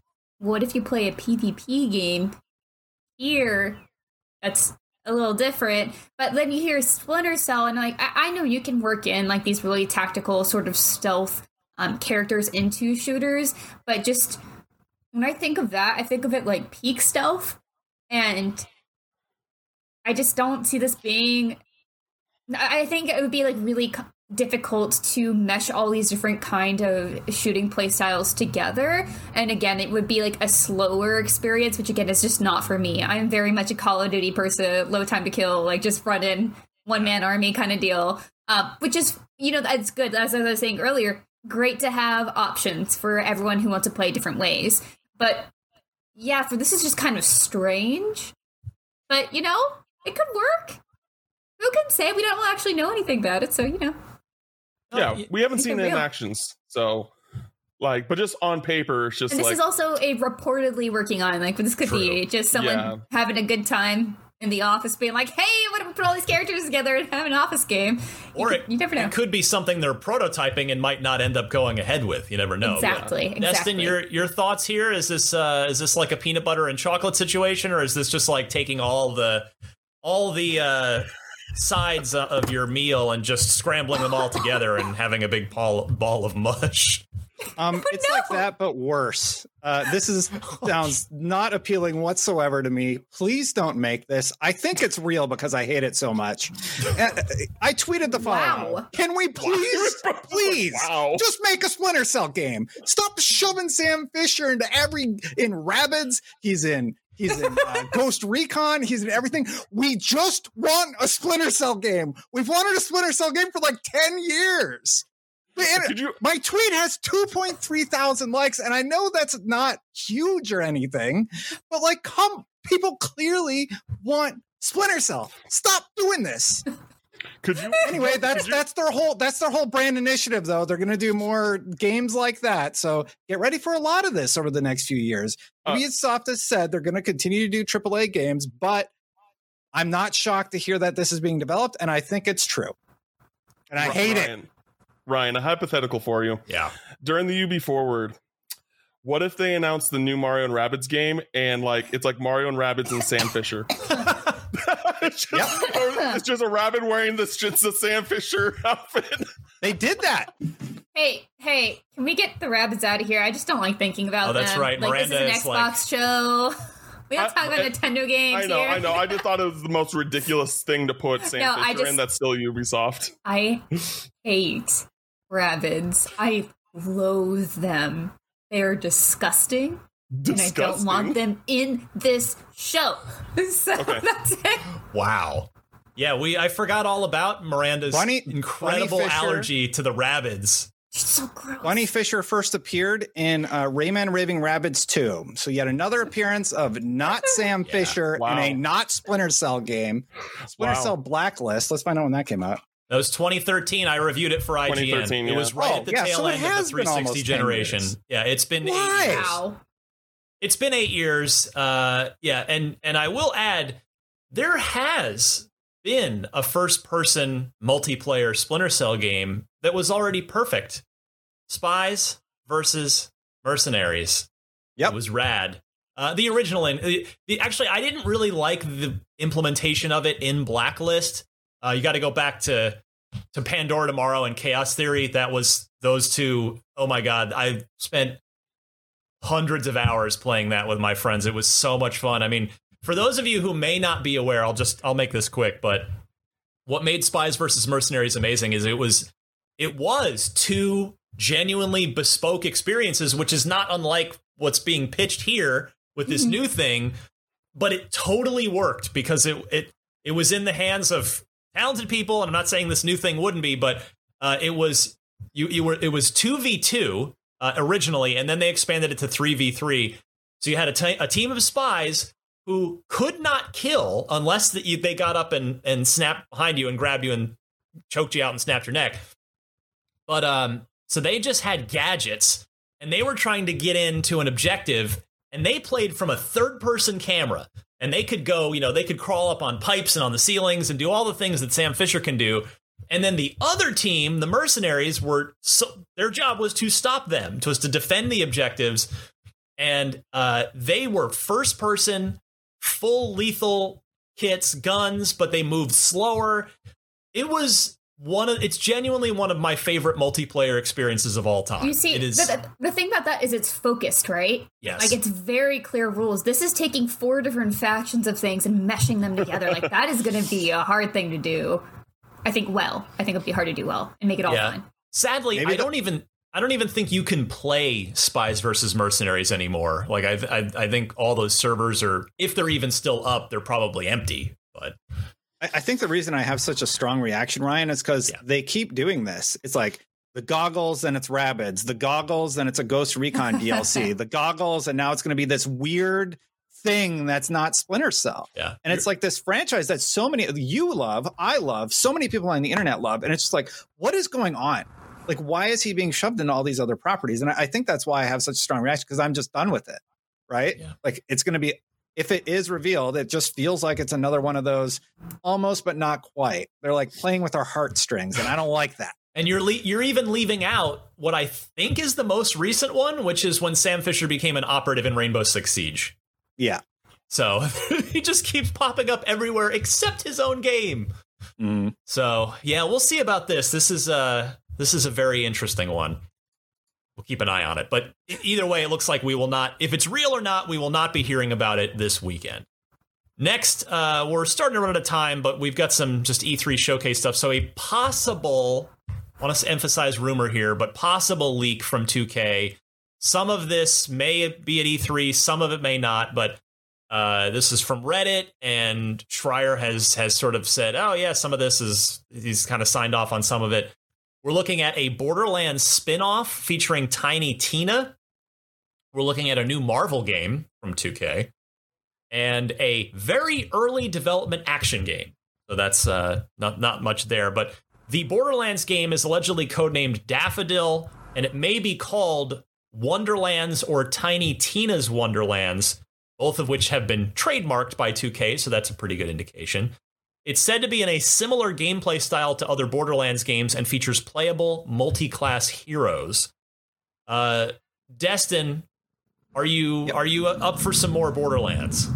what if you play a PvP game here? That's a little different. But then you hear Splinter Cell, and like I, I know you can work in like these really tactical sort of stealth um, characters into shooters, but just when I think of that, I think of it like peak stealth, and I just don't see this being. I think it would be like really co- difficult to mesh all these different kind of shooting play styles together. And again, it would be like a slower experience, which again is just not for me. I'm very much a Call of Duty person, low time to kill, like just run in one man army kind of deal. Uh, which is, you know, that's good. As I was saying earlier, great to have options for everyone who wants to play different ways. But yeah, for this is just kind of strange. But you know, it could work. Who can say? We don't actually know anything about it, so you know. Yeah, we haven't seen it in actions, so like, but just on paper, it's just and this like, is also a reportedly working on, like, this could True. be just someone yeah. having a good time in the office, being like, "Hey, what if we put all these characters together and have an office game?" Or you, it, could, you never know. It could be something they're prototyping and might not end up going ahead with. You never know. Exactly. Yeah. Exactly. Destin, your your thoughts here? Is this uh, is this like a peanut butter and chocolate situation, or is this just like taking all the all the uh, sides of your meal and just scrambling them all together and having a big ball ball of mush? Um, it's no. like that, but worse. Uh, this is sounds not appealing whatsoever to me. Please don't make this. I think it's real because I hate it so much. I tweeted the following. Wow. Can we please, please, wow. just make a Splinter Cell game? Stop shoving Sam Fisher into every, in Rabbids. He's in, he's in uh, Ghost Recon. He's in everything. We just want a Splinter Cell game. We've wanted a Splinter Cell game for like ten years. You, my tweet has two point three thousand likes, and I know that's not huge or anything, but like, come, people clearly want Splinter Cell. Stop doing this. Could you? Anyway, that's you, that's their whole that's their whole brand initiative, though. They're going to do more games like that, so get ready for a lot of this over the next few years. Uh, Ubisoft has said they're going to continue to do triple A games, but I'm not shocked to hear that this is being developed, and I think it's true. And I hate Ryan. it. Ryan, a hypothetical for you. Yeah. During the U B Forward, what if they announced the new Mario and Rabbids game and like it's like Mario and Rabbids and Sam Fisher? it's, just, yep. it's just a rabbit wearing this just a Sam Fisher outfit. They did that. Hey, hey, can we get the Rabbids out of here? I just don't like thinking about them. Oh, that's them. right. Like, Miranda this is an is Xbox like... show. We don't talk about I, Nintendo games I know, here. I know. I just thought it was the most ridiculous thing to put Sam no, Fisher I just, in. That's still Ubisoft. I hate Rabbids. I loathe them. They are disgusting, disgusting. And I don't want them in this show. So okay. That's it. Wow. Yeah, we. I forgot all about Miranda's Bunny, incredible Bunny allergy to the Rabbids. She's so gross. Bunny Fisher first appeared in uh, Rayman Raving Rabbids two. So yet another appearance of not Sam yeah. Fisher wow. in a not Splinter Cell game. Splinter wow. Cell Blacklist. Let's find out when that came out. That was twenty thirteen. I reviewed it for I G N. Yeah. It was right oh, at the yeah, tail so end of the three sixty generation. Yeah, it's been Why? eight years. Wow. It's been eight years. Uh, yeah, and and I will add, there has been a first-person multiplayer Splinter Cell game that was already perfect. Spies versus Mercenaries. Yep. It was rad. Uh, the original, in, the, the actually, I didn't really like the implementation of it in Blacklist. Uh, you got to go back to to Pandora Tomorrow and Chaos Theory. That was those two. Oh my God, I spent hundreds of hours playing that with my friends. It was so much fun. I mean, for those of you who may not be aware, I'll just I'll make this quick. But what made Spies versus Mercenaries amazing is it was it was two genuinely bespoke experiences, which is not unlike what's being pitched here with this mm-hmm. new thing. But it totally worked because it it it was in the hands of talented people, and I'm not saying this new thing wouldn't be, but uh, it was you you were it was two v two uh, originally, and then they expanded it to three v three. So you had a, t- a team of spies who could not kill unless that you, they got up and and snapped behind you and grabbed you and choked you out and snapped your neck. But um, so they just had gadgets, and they were trying to get into an objective, and they played from a third person camera. And they could go, you know, they could crawl up on pipes and on the ceilings and do all the things that Sam Fisher can do. And then the other team, the mercenaries, were so, their job was to stop them, was to defend the objectives. and uh, they were first person, full lethal kits, guns, but they moved slower. It was one of it's genuinely one of my favorite multiplayer experiences of all time. You see, it is, the, the thing about that is it's focused, right? Yes. Like it's very clear rules. This is taking four different factions of things and meshing them together. Like that is going to be a hard thing to do. I think well. I think it'll be hard to do well and make it all yeah. fun. Sadly, Maybe I don't the- even I don't even think you can play Spies versus Mercenaries anymore. Like I, I I think all those servers are, if they're even still up, they're probably empty. But I think the reason I have such a strong reaction, Ryan, is because yeah. they keep doing this. It's like the goggles and it's Rabbids, the goggles and it's a Ghost Recon D L C, the goggles and now it's going to be this weird thing that's not Splinter Cell. Yeah, and it's like this franchise that so many you love, I love, so many people on the internet love, and it's just like, what is going on? Like, why is he being shoved into all these other properties? And I, I think that's why I have such a strong reaction, because I'm just done with it, right? Yeah. Like it's going to be. If it is revealed, it just feels like it's another one of those almost, but not quite. They're like playing with our heartstrings, and I don't like that. And you're le- you're even leaving out what I think is the most recent one, which is when Sam Fisher became an operative in Rainbow Six Siege. Yeah. So he just keeps popping up everywhere except his own game. Mm. So yeah, we'll see about this. This is a this is a very interesting one. We'll keep an eye on it. But either way, it looks like we will not, if it's real or not, we will not be hearing about it this weekend. Next, uh, we're starting to run out of time, but we've got some just E three showcase stuff. So a possible, I want to emphasize rumor here, but possible leak from two K. Some of this may be at E three, some of it may not, but uh, this is from Reddit, and Schreier has has sort of said, oh yeah, some of this is, he's kind of signed off on some of it. We're looking at a Borderlands spin-off featuring Tiny Tina. We're looking at a new Marvel game from two K. And a very early development action game. So that's uh, not, not much there. But the Borderlands game is allegedly codenamed Daffodil, and it may be called Wonderlands or Tiny Tina's Wonderlands, both of which have been trademarked by two K, so that's a pretty good indication. It's said to be in a similar gameplay style to other Borderlands games and features playable multi-class heroes. Uh, Destin, are you yep. are you up for some more Borderlands?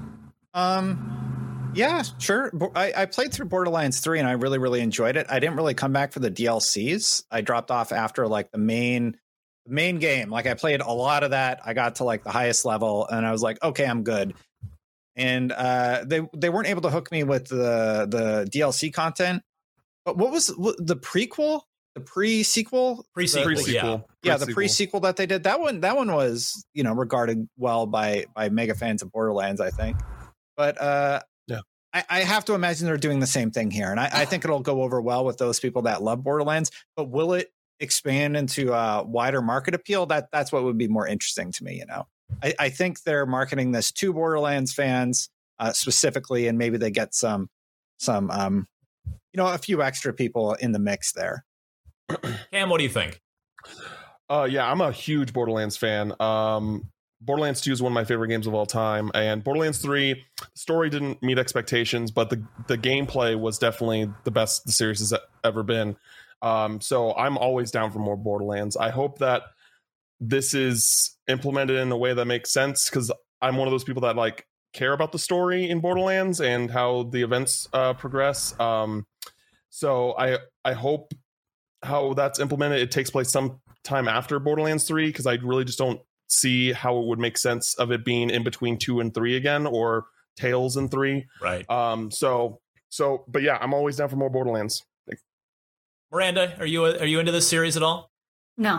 Um, yeah, sure. I, I played through Borderlands three and I really, really enjoyed it. I didn't really come back for the D L Cs. I dropped off after like the main the main game. Like I played a lot of that. I got to like the highest level and I was like, okay, I'm good. And uh, they they weren't able to hook me with the the D L C content. But what was what, the prequel, the pre-sequel, pre-sequel, the, yeah, yeah, pre-sequel. the pre-sequel that they did. That one, that one was you know regarded well by by mega fans of Borderlands, I think. But uh, yeah, I, I have to imagine they're doing the same thing here, and I, I think it'll go over well with those people that love Borderlands. But will it expand into a wider market appeal? That that's what would be more interesting to me, you know. I, I think they're marketing this to Borderlands fans uh, specifically, and maybe they get some, some, um, you know, a few extra people in the mix there. Cam, what do you think? Uh, yeah, I'm a huge Borderlands fan. Um, Borderlands two is one of my favorite games of all time, and Borderlands three, the story didn't meet expectations, but the the gameplay was definitely the best the series has ever been. Um, so I'm always down for more Borderlands. I hope that this is implemented in a way that makes sense, because I'm one of those people that like care about the story in Borderlands and how the events uh, progress. Um, so I I hope how that's implemented. It takes place sometime after Borderlands three, because I really just don't see how it would make sense of it being in between two and three again, or Tales and three. Right. Um. So so, but yeah, I'm always down for more Borderlands. Miranda, are you are you into this series at all? No.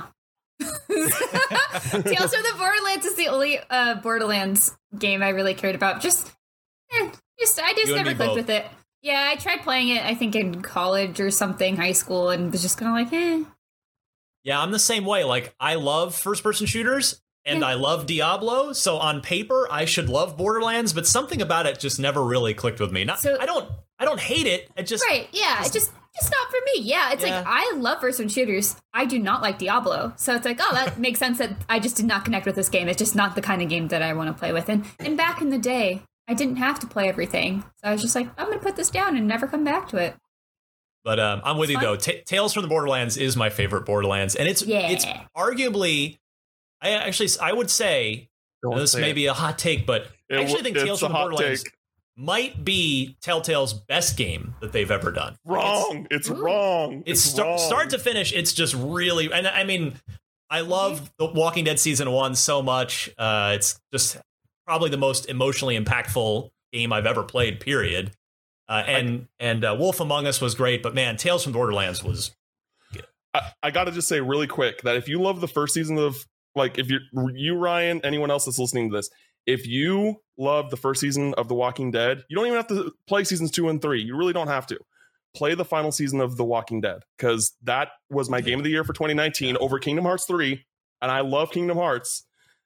Tales from the Borderlands is the only uh, Borderlands game I really cared about. Just, eh, just I just you never clicked both. with it. Yeah, I tried playing it, I think, in college or something, high school, and was just kind of like, eh. Yeah, I'm the same way. Like, I love first-person shooters, and Yeah. I love Diablo, so on paper, I should love Borderlands, but something about it just never really clicked with me. Not, So- I don't I don't hate it. It just Right, yeah, it's just just not for me. Yeah, it's Yeah. like I love first-person shooters. I do not like Diablo, so it's like, oh, that makes sense that I just did not connect with this game. It's just not the kind of game that I want to play with. And and back in the day, I didn't have to play everything, so I was just like, I'm gonna put this down and never come back to it. But um, I'm with you Fine. though. Ta Tales from the Borderlands is my favorite Borderlands, and it's Yeah. it's arguably, I actually I would say this may be a hot take, but I actually think Tales from the Borderlands take. might be Telltale's best game that they've ever done. Wrong. It's, it's wrong. It's, it's st- wrong. start to finish. It's just really, and I mean, I love The Walking Dead season one so much. Uh, it's just probably the most emotionally impactful game I've ever played, period. Uh, and I, and uh, Wolf Among Us was great, but man, Tales from Borderlands was good. I, I got to just say really quick that if you love the first season of, like, if you're you, Ryan, anyone else that's listening to this, if you love the first season of The Walking Dead, you don't even have to play seasons two and three. You really don't have to. Play the final season of The Walking Dead, because that was my game of the year for twenty nineteen over Kingdom Hearts three, and I love Kingdom Hearts,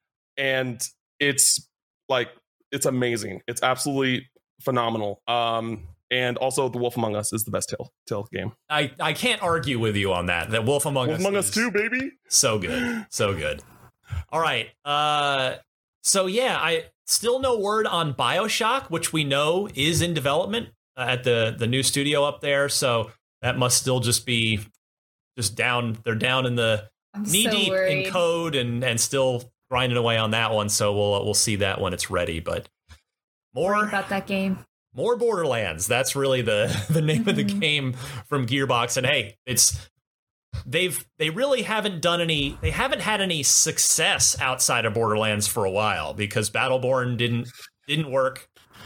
and it's like it's amazing. It's absolutely phenomenal. Um, and also, The Wolf Among Us is the best Tale Tale game. I, I can't argue with you on that. That Wolf Among Wolf Us, Among Us two, baby, so good, so good. All right, uh, so yeah, I still no word on BioShock, which we know is in development at the the new studio up there, so that must still just be just down they're down in the I'm knee so deep worried. in code and and still grinding away on that one, so we'll we'll see that when it's ready. But more Worried about that game. more Borderlands, that's really the the name of the game from Gearbox. And hey, it's they've they really haven't done any they haven't had any success outside of Borderlands for a while, because Battleborn didn't didn't work,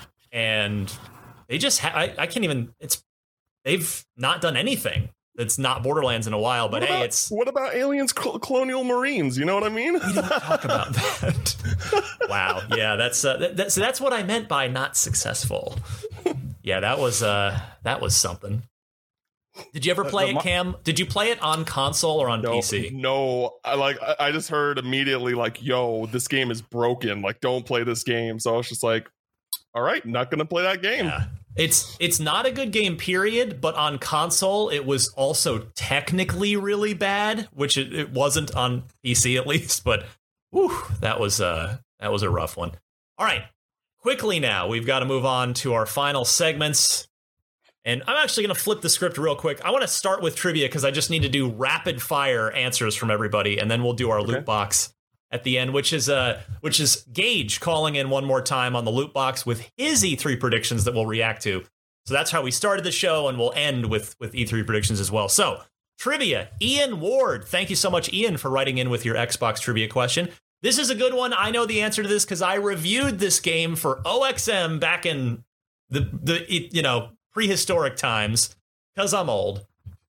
and They just, ha- I, I can't even, it's, they've not done anything that's not Borderlands in a while, but what hey, about, it's. What about Aliens Col- Colonial Marines? You know what I mean? We don't talk about that. Wow. Yeah, that's, uh, that, that, so that's what I meant by not successful. Yeah, that was, uh, that was something. Did you ever play it, Cam? Did you play it on console or on no, P C? No, I like, I, I just heard immediately like, yo, this game is broken. Like, don't play this game. So I was just like, all right, not going to play that game. Yeah. It's it's not a good game, period, but on console, it was also technically really bad, which it, it wasn't on P C at least, but whew, that was, uh, that was a rough one. All right, quickly now, we've got to move on to our final segments, and I'm actually going to flip the script real quick. I want to start with trivia because I just need to do rapid fire answers from everybody, and then we'll do our okay. loot box at the end, which is uh, which is Gage calling in one more time on the loot box with his E three predictions that we'll react to. So that's how we started the show, and we'll end with with E three predictions as well. So trivia, Ian Ward. Thank you so much, Ian, for writing in with your Xbox trivia question. This is a good one. I know the answer to this because I reviewed this game for O X M back in the the you know prehistoric times because I'm old.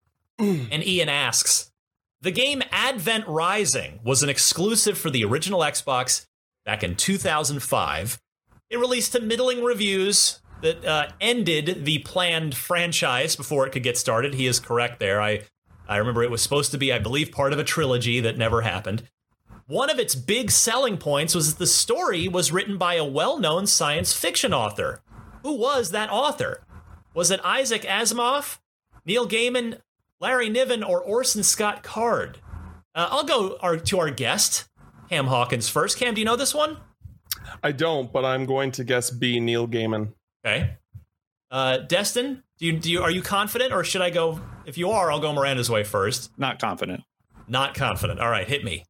And Ian asks, the game Advent Rising was an exclusive for the original Xbox back in two thousand five. It released to middling reviews that uh, ended the planned franchise before it could get started. He is correct there. I, I remember it was supposed to be, I believe, part of a trilogy that never happened. One of its big selling points was that the story was written by a well-known science fiction author. Who was that author? Was it Isaac Asimov, Neil Gaiman, Larry Niven, or Orson Scott Card? Uh, I'll go our, to our guest, Cam Hawkins, first. Cam, do you know this one? I don't, but I'm going to guess B, Neil Gaiman. Okay. Uh, Destin, do you, do you, are you confident, or should I go? If you are, I'll go Miranda's way first. Not confident. Not confident. All right, hit me.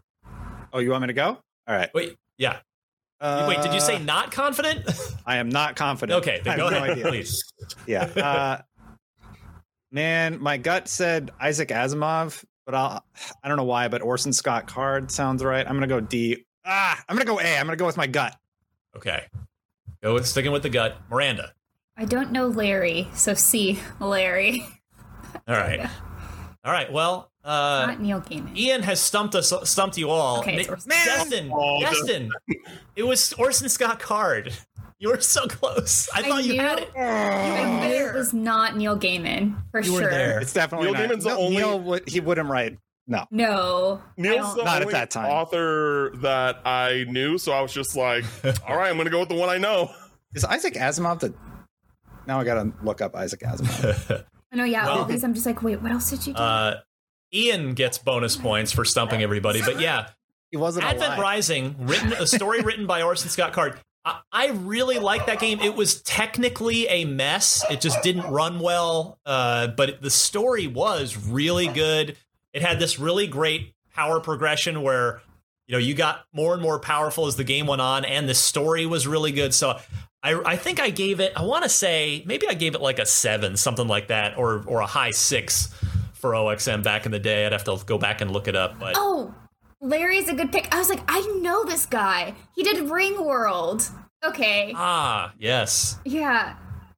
Oh, you want me to go? All right. Wait, yeah. Uh, Wait, did you say not confident? I am not confident. Okay, then go I have ahead, no idea. please. Yeah. Uh, man, my gut said Isaac Asimov, but I'll, I don't know why, but Orson Scott Card sounds right. I'm going to go D. Ah, I'm going to go A. I'm going to go with my gut. Okay. Go with sticking with the gut. Miranda. I don't know Larry, so C, Larry. All right. All right. Well, uh, not Neil Gaiman. Ian has stumped us, stumped you all. Okay, Ni- Destin, Oh, Destin, it was Orson Scott Card. You were so close. I, I thought knew, you had it. I knew it was not Neil Gaiman for You were sure. there. It's definitely Neil not. Gaiman's the no, only- Neil would, he wouldn't write. No. No, Neil's the Not at only that time. author that I knew, so I was just like, all right, I'm going to go with the one I know. Is Isaac Asimov the... Now I got to look up Isaac Asimov. No, yeah, Well, all these. I'm just like, wait, what else did you do? Uh, Ian gets bonus points for stumping everybody, but yeah, he wasn't Advent alive. Rising, written a story written by Orson Scott Card. I, I really like that game. It was technically a mess. It just didn't run well, uh, but the story was really good. It had this really great power progression where you know, you got more and more powerful as the game went on, and the story was really good. So I, I think I gave it, I want to say, maybe I gave it like a seven, something like that, or or a high six for O X M back in the day. I'd have to go back and look it up. But oh, Larry's a good pick. I was like, I know this guy. He did Ringworld. Okay. Ah, yes. Yeah.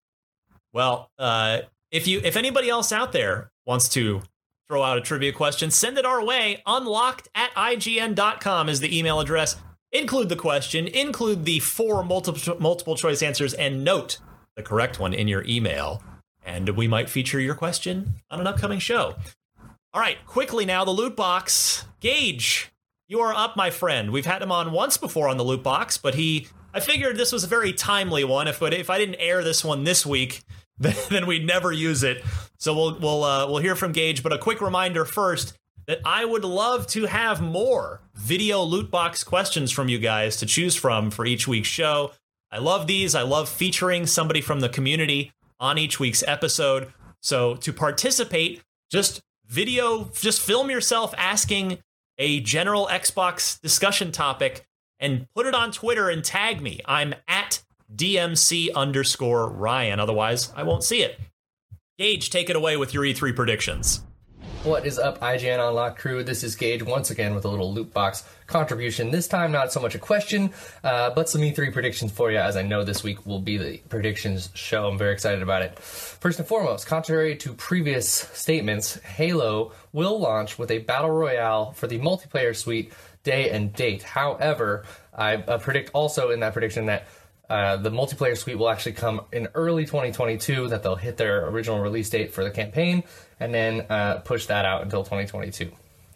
Well, uh, if you if anybody else out there wants to throw out a trivia question, send it our way. Unlocked at I G N dot com is the email address. Include the question, include the four multiple multiple choice answers, and note the correct one in your email. And we might feature your question on an upcoming show. All right, quickly now, the loot box. Gage, you are up, my friend. We've had him on once before on the loot box, but he, I figured this was a very timely one. If if I didn't air this one this week, then we'd never use it. So we'll we'll uh, we'll hear from Gage. But a quick reminder first that I would love to have more video loot box questions from you guys to choose from for each week's show. I love these. I love featuring somebody from the community on each week's episode. So to participate, just video, just film yourself asking a general Xbox discussion topic and put it on Twitter and tag me. I'm at D M C underscore Ryan. Otherwise, I won't see it. Gage, take it away with your E three predictions. What is up, I G N Unlocked crew? This is Gage once again with a little loot box contribution. This time, not so much a question, uh, but some E three predictions for you, as I know this week will be the predictions show. I'm very excited about it. First and foremost, contrary to previous statements, Halo will launch with a Battle Royale for the multiplayer suite day and date. However, I uh, predict also in that prediction that Uh, the multiplayer suite will actually come in early twenty twenty-two, that they'll hit their original release date for the campaign, and then uh, push that out until twenty twenty-two.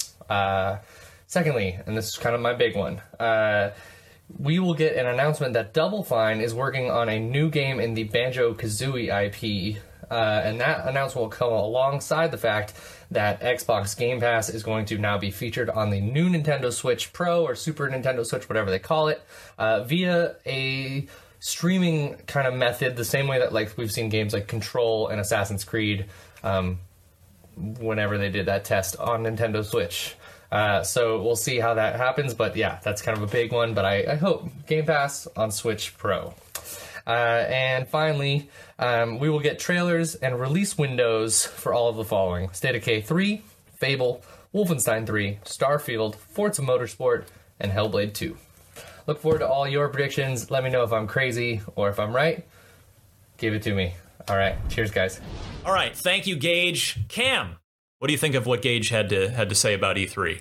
Uh, secondly, and this is kind of my big one, uh, we will get an announcement that Double Fine is working on a new game in the Banjo-Kazooie I P, uh, and that announcement will come alongside the fact that Xbox Game Pass is going to now be featured on the new Nintendo Switch Pro, or Super Nintendo Switch, whatever they call it, uh, via a streaming kind of method, the same way that like we've seen games like Control and Assassin's Creed um, whenever they did that test on Nintendo Switch. Uh, so we'll see how that happens, but yeah, that's kind of a big one, but I, I hope Game Pass on Switch Pro. Uh, and finally, um, we will get trailers and release windows for all of the following: State of Decay three, Fable, Wolfenstein three, Starfield, Forza Motorsport, and Hellblade two. Look forward to all your predictions. Let me know if I'm crazy or if I'm right. Give it to me. All right. Cheers, guys. All right. Thank you, Gage. Cam, what do you think of what Gage had to had to say about E three?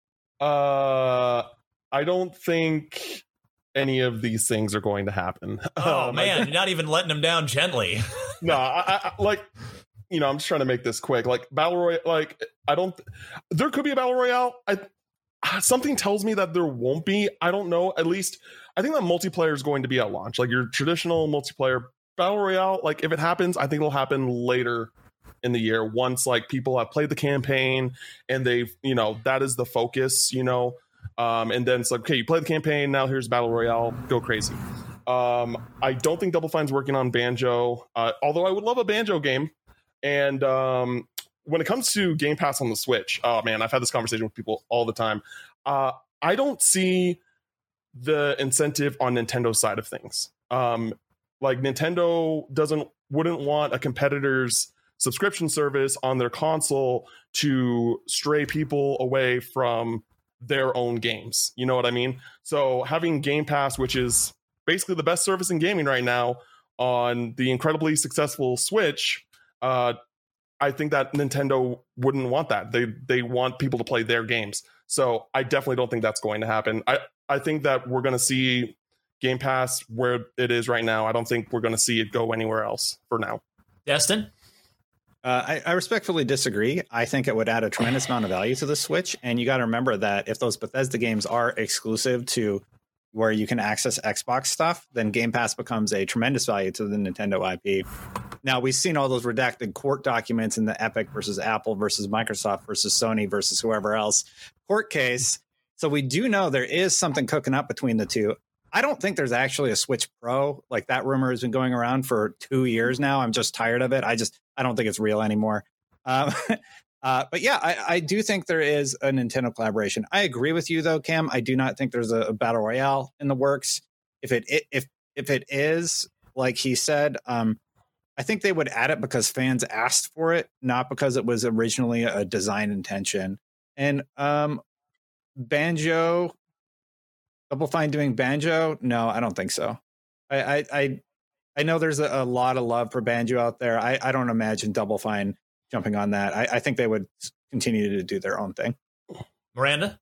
Uh, I don't think any of these things are going to happen. Oh um, man, you're not even letting him down gently. No, I, I like, you know, I'm just trying to make this quick. Like Battle Royale, like I don't. There could be a Battle Royale. I. Something tells me that there won't be. I don't know. At least I think that multiplayer is going to be at launch. Like your traditional multiplayer Battle Royale, like if it happens, I think it'll happen later in the year, once like people have played the campaign and they've, you know, that is the focus, you know. Um, and then it's like, okay, you play the campaign, now here's Battle Royale, go crazy. Um, I don't think Double Fine's working on Banjo, uh, although I would love a Banjo game. And um when it comes to Game Pass on the Switch, oh man, I've had this conversation with people all the time. Uh, I don't see the incentive on Nintendo's side of things. Um, like Nintendo doesn't wouldn't want a competitor's subscription service on their console to stray people away from their own games. You know what I mean? So having Game Pass, which is basically the best service in gaming right now, on the incredibly successful Switch, uh, I think that Nintendo wouldn't want that. They they want people to play their games. So I definitely don't think that's going to happen. I, I think that we're going to see Game Pass where it is right now. I don't think we're going to see it go anywhere else for now. Destin? Uh, I, I respectfully disagree. I think it would add a tremendous amount of value to the Switch. And you got to remember that if those Bethesda games are exclusive to where you can access Xbox stuff, then Game Pass becomes a tremendous value to the Nintendo I P. Now, we've seen all those redacted court documents in the Epic versus Apple versus Microsoft versus Sony versus whoever else court case. So we do know there is something cooking up between the two. I don't think there's actually a Switch Pro. Like, that rumor has been going around for two years now. I'm just tired of it. I just, I don't think it's real anymore. Um, Uh, but yeah, I, I do think there is a Nintendo collaboration. I agree with you though, Cam. I do not think there's a, a battle royale in the works. If it if if it is, like he said, um, I think they would add it because fans asked for it, not because it was originally a design intention. And um, Banjo, Double Fine doing Banjo? No, I don't think so. I I I, I know there's a, a lot of love for Banjo out there. I, I don't imagine Double Fine jumping on that. I, I think they would continue to do their own thing. Miranda?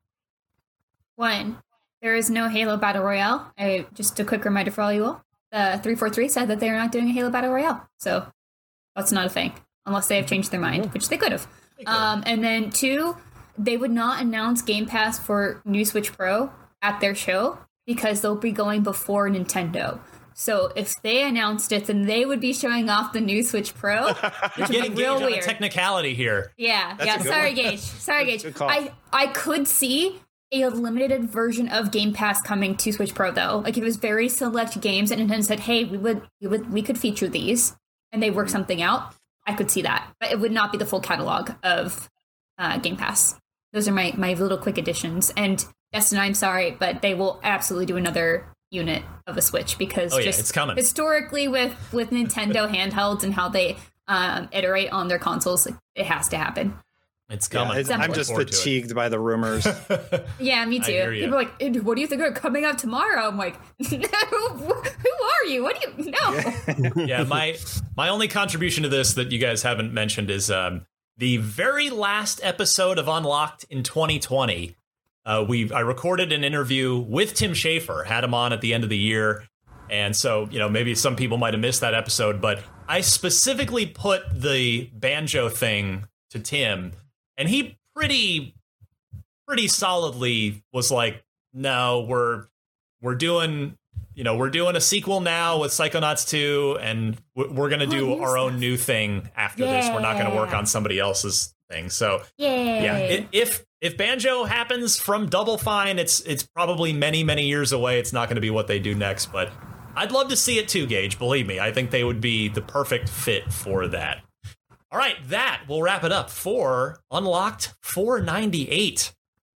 One, there is no Halo Battle Royale. I, just a quick reminder for all you all. Uh, three forty-three said that they're not doing a Halo Battle Royale. So that's not a thing. Unless they have changed their mind, which they could have. Um, and then two, they would not announce Game Pass for New Switch Pro at their show because they'll be going before Nintendo. So if they announced it, then they would be showing off the new Switch Pro, which You're would getting be real Gage on weird. a technicality here. Yeah, That's yeah. a good Sorry, one. Gage. Sorry, Gage. Good call. I I could see a limited version of Game Pass coming to Switch Pro though. Like if it was very select games, and Nintendo said, "Hey, we would we would we could feature these," and they work something out. I could see that, but it would not be the full catalog of uh, Game Pass. Those are my my little quick additions. And Destin, I'm sorry, but they will absolutely do another unit of a Switch because Oh, yeah, just it's coming. historically with with Nintendo handhelds and how they um, iterate on their consoles, it has to happen. It's Yeah, coming. it's- I'm just fatigued by the rumors. Yeah, me too. hear ya. People are like, "Eh, what do you think are coming out tomorrow?" I'm like, who, who are you? What do you know? yeah, my my only contribution to this that you guys haven't mentioned is um, the very last episode of Unlocked in twenty twenty. Uh, we I recorded an interview with Tim Schafer, had him on at the end of the year, and so you know maybe some people might have missed that episode, but I specifically put the banjo thing to Tim, and he pretty pretty solidly was like, "No, we're we're doing." You know, we're doing a sequel now with Psychonauts two, and we're going to do Oh, our own new thing after this. We're not going to work Yeah. on somebody else's thing. So, Yay. yeah, it, if if Banjo happens from Double Fine, it's it's probably many many years away. It's not going to be what they do next, but I'd love to see it too, Gage. Believe me, I think they would be the perfect fit for that. All right, that will wrap it up for Unlocked four ninety-eight.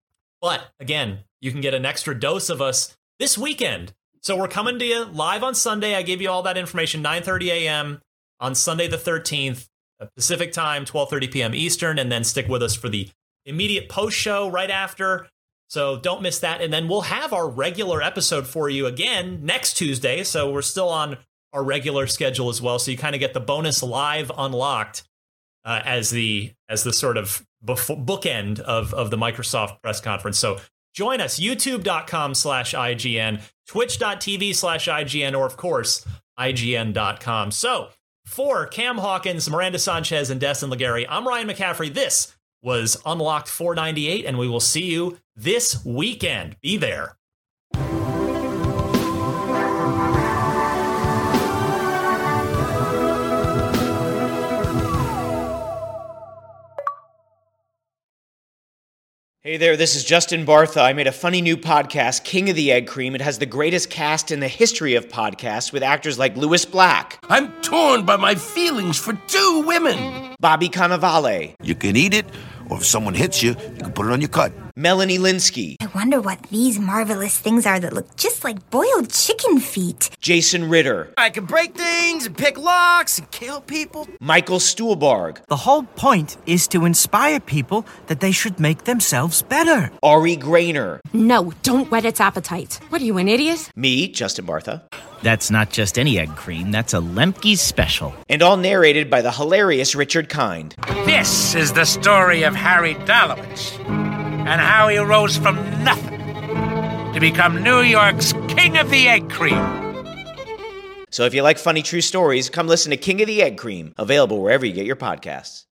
But again, you can get an extra dose of us this weekend. So we're coming to you live on Sunday. I gave you all that information, nine thirty a.m. on Sunday the thirteenth, Pacific time, twelve thirty p.m. Eastern, and then stick with us for the immediate post show right after. So don't miss that. And then we'll have our regular episode for you again next Tuesday. So we're still on our regular schedule as well. So you kind of get the bonus live Unlocked uh, as the as the sort of before, bookend of, of the Microsoft press conference. So join us, youtube.com slash IGN, twitch.tv slash IGN, or of course, I G N dot com. So for Cam Hawkins, Miranda Sanchez, and Destin Legary, I'm Ryan McCaffrey. This was Unlocked four ninety-eight, and we will see you this weekend. Be there. Hey there, this is Justin Bartha. I made a funny new podcast, King of the Egg Cream. It has the greatest cast in the history of podcasts with actors like Louis Black. I'm torn by my feelings for two women. Bobby Cannavale. You can eat it, or if someone hits you, you can put it on your cut. Melanie Linsky. I wonder what these marvelous things are that look just like boiled chicken feet. Jason Ritter. I can break things and pick locks and kill people. Michael Stuhlbarg. The whole point is to inspire people that they should make themselves better. Ari Grainer. No, don't whet its appetite. What are you, an idiot? Me, Justin Bartha. That's not just any egg cream, that's a Lemke's special. And all narrated by the hilarious Richard Kind. This is the story of Harry Dalowitz and how he rose from nothing to become New York's King of the Egg Cream. So if you like funny true stories, come listen to King of the Egg Cream, available wherever you get your podcasts.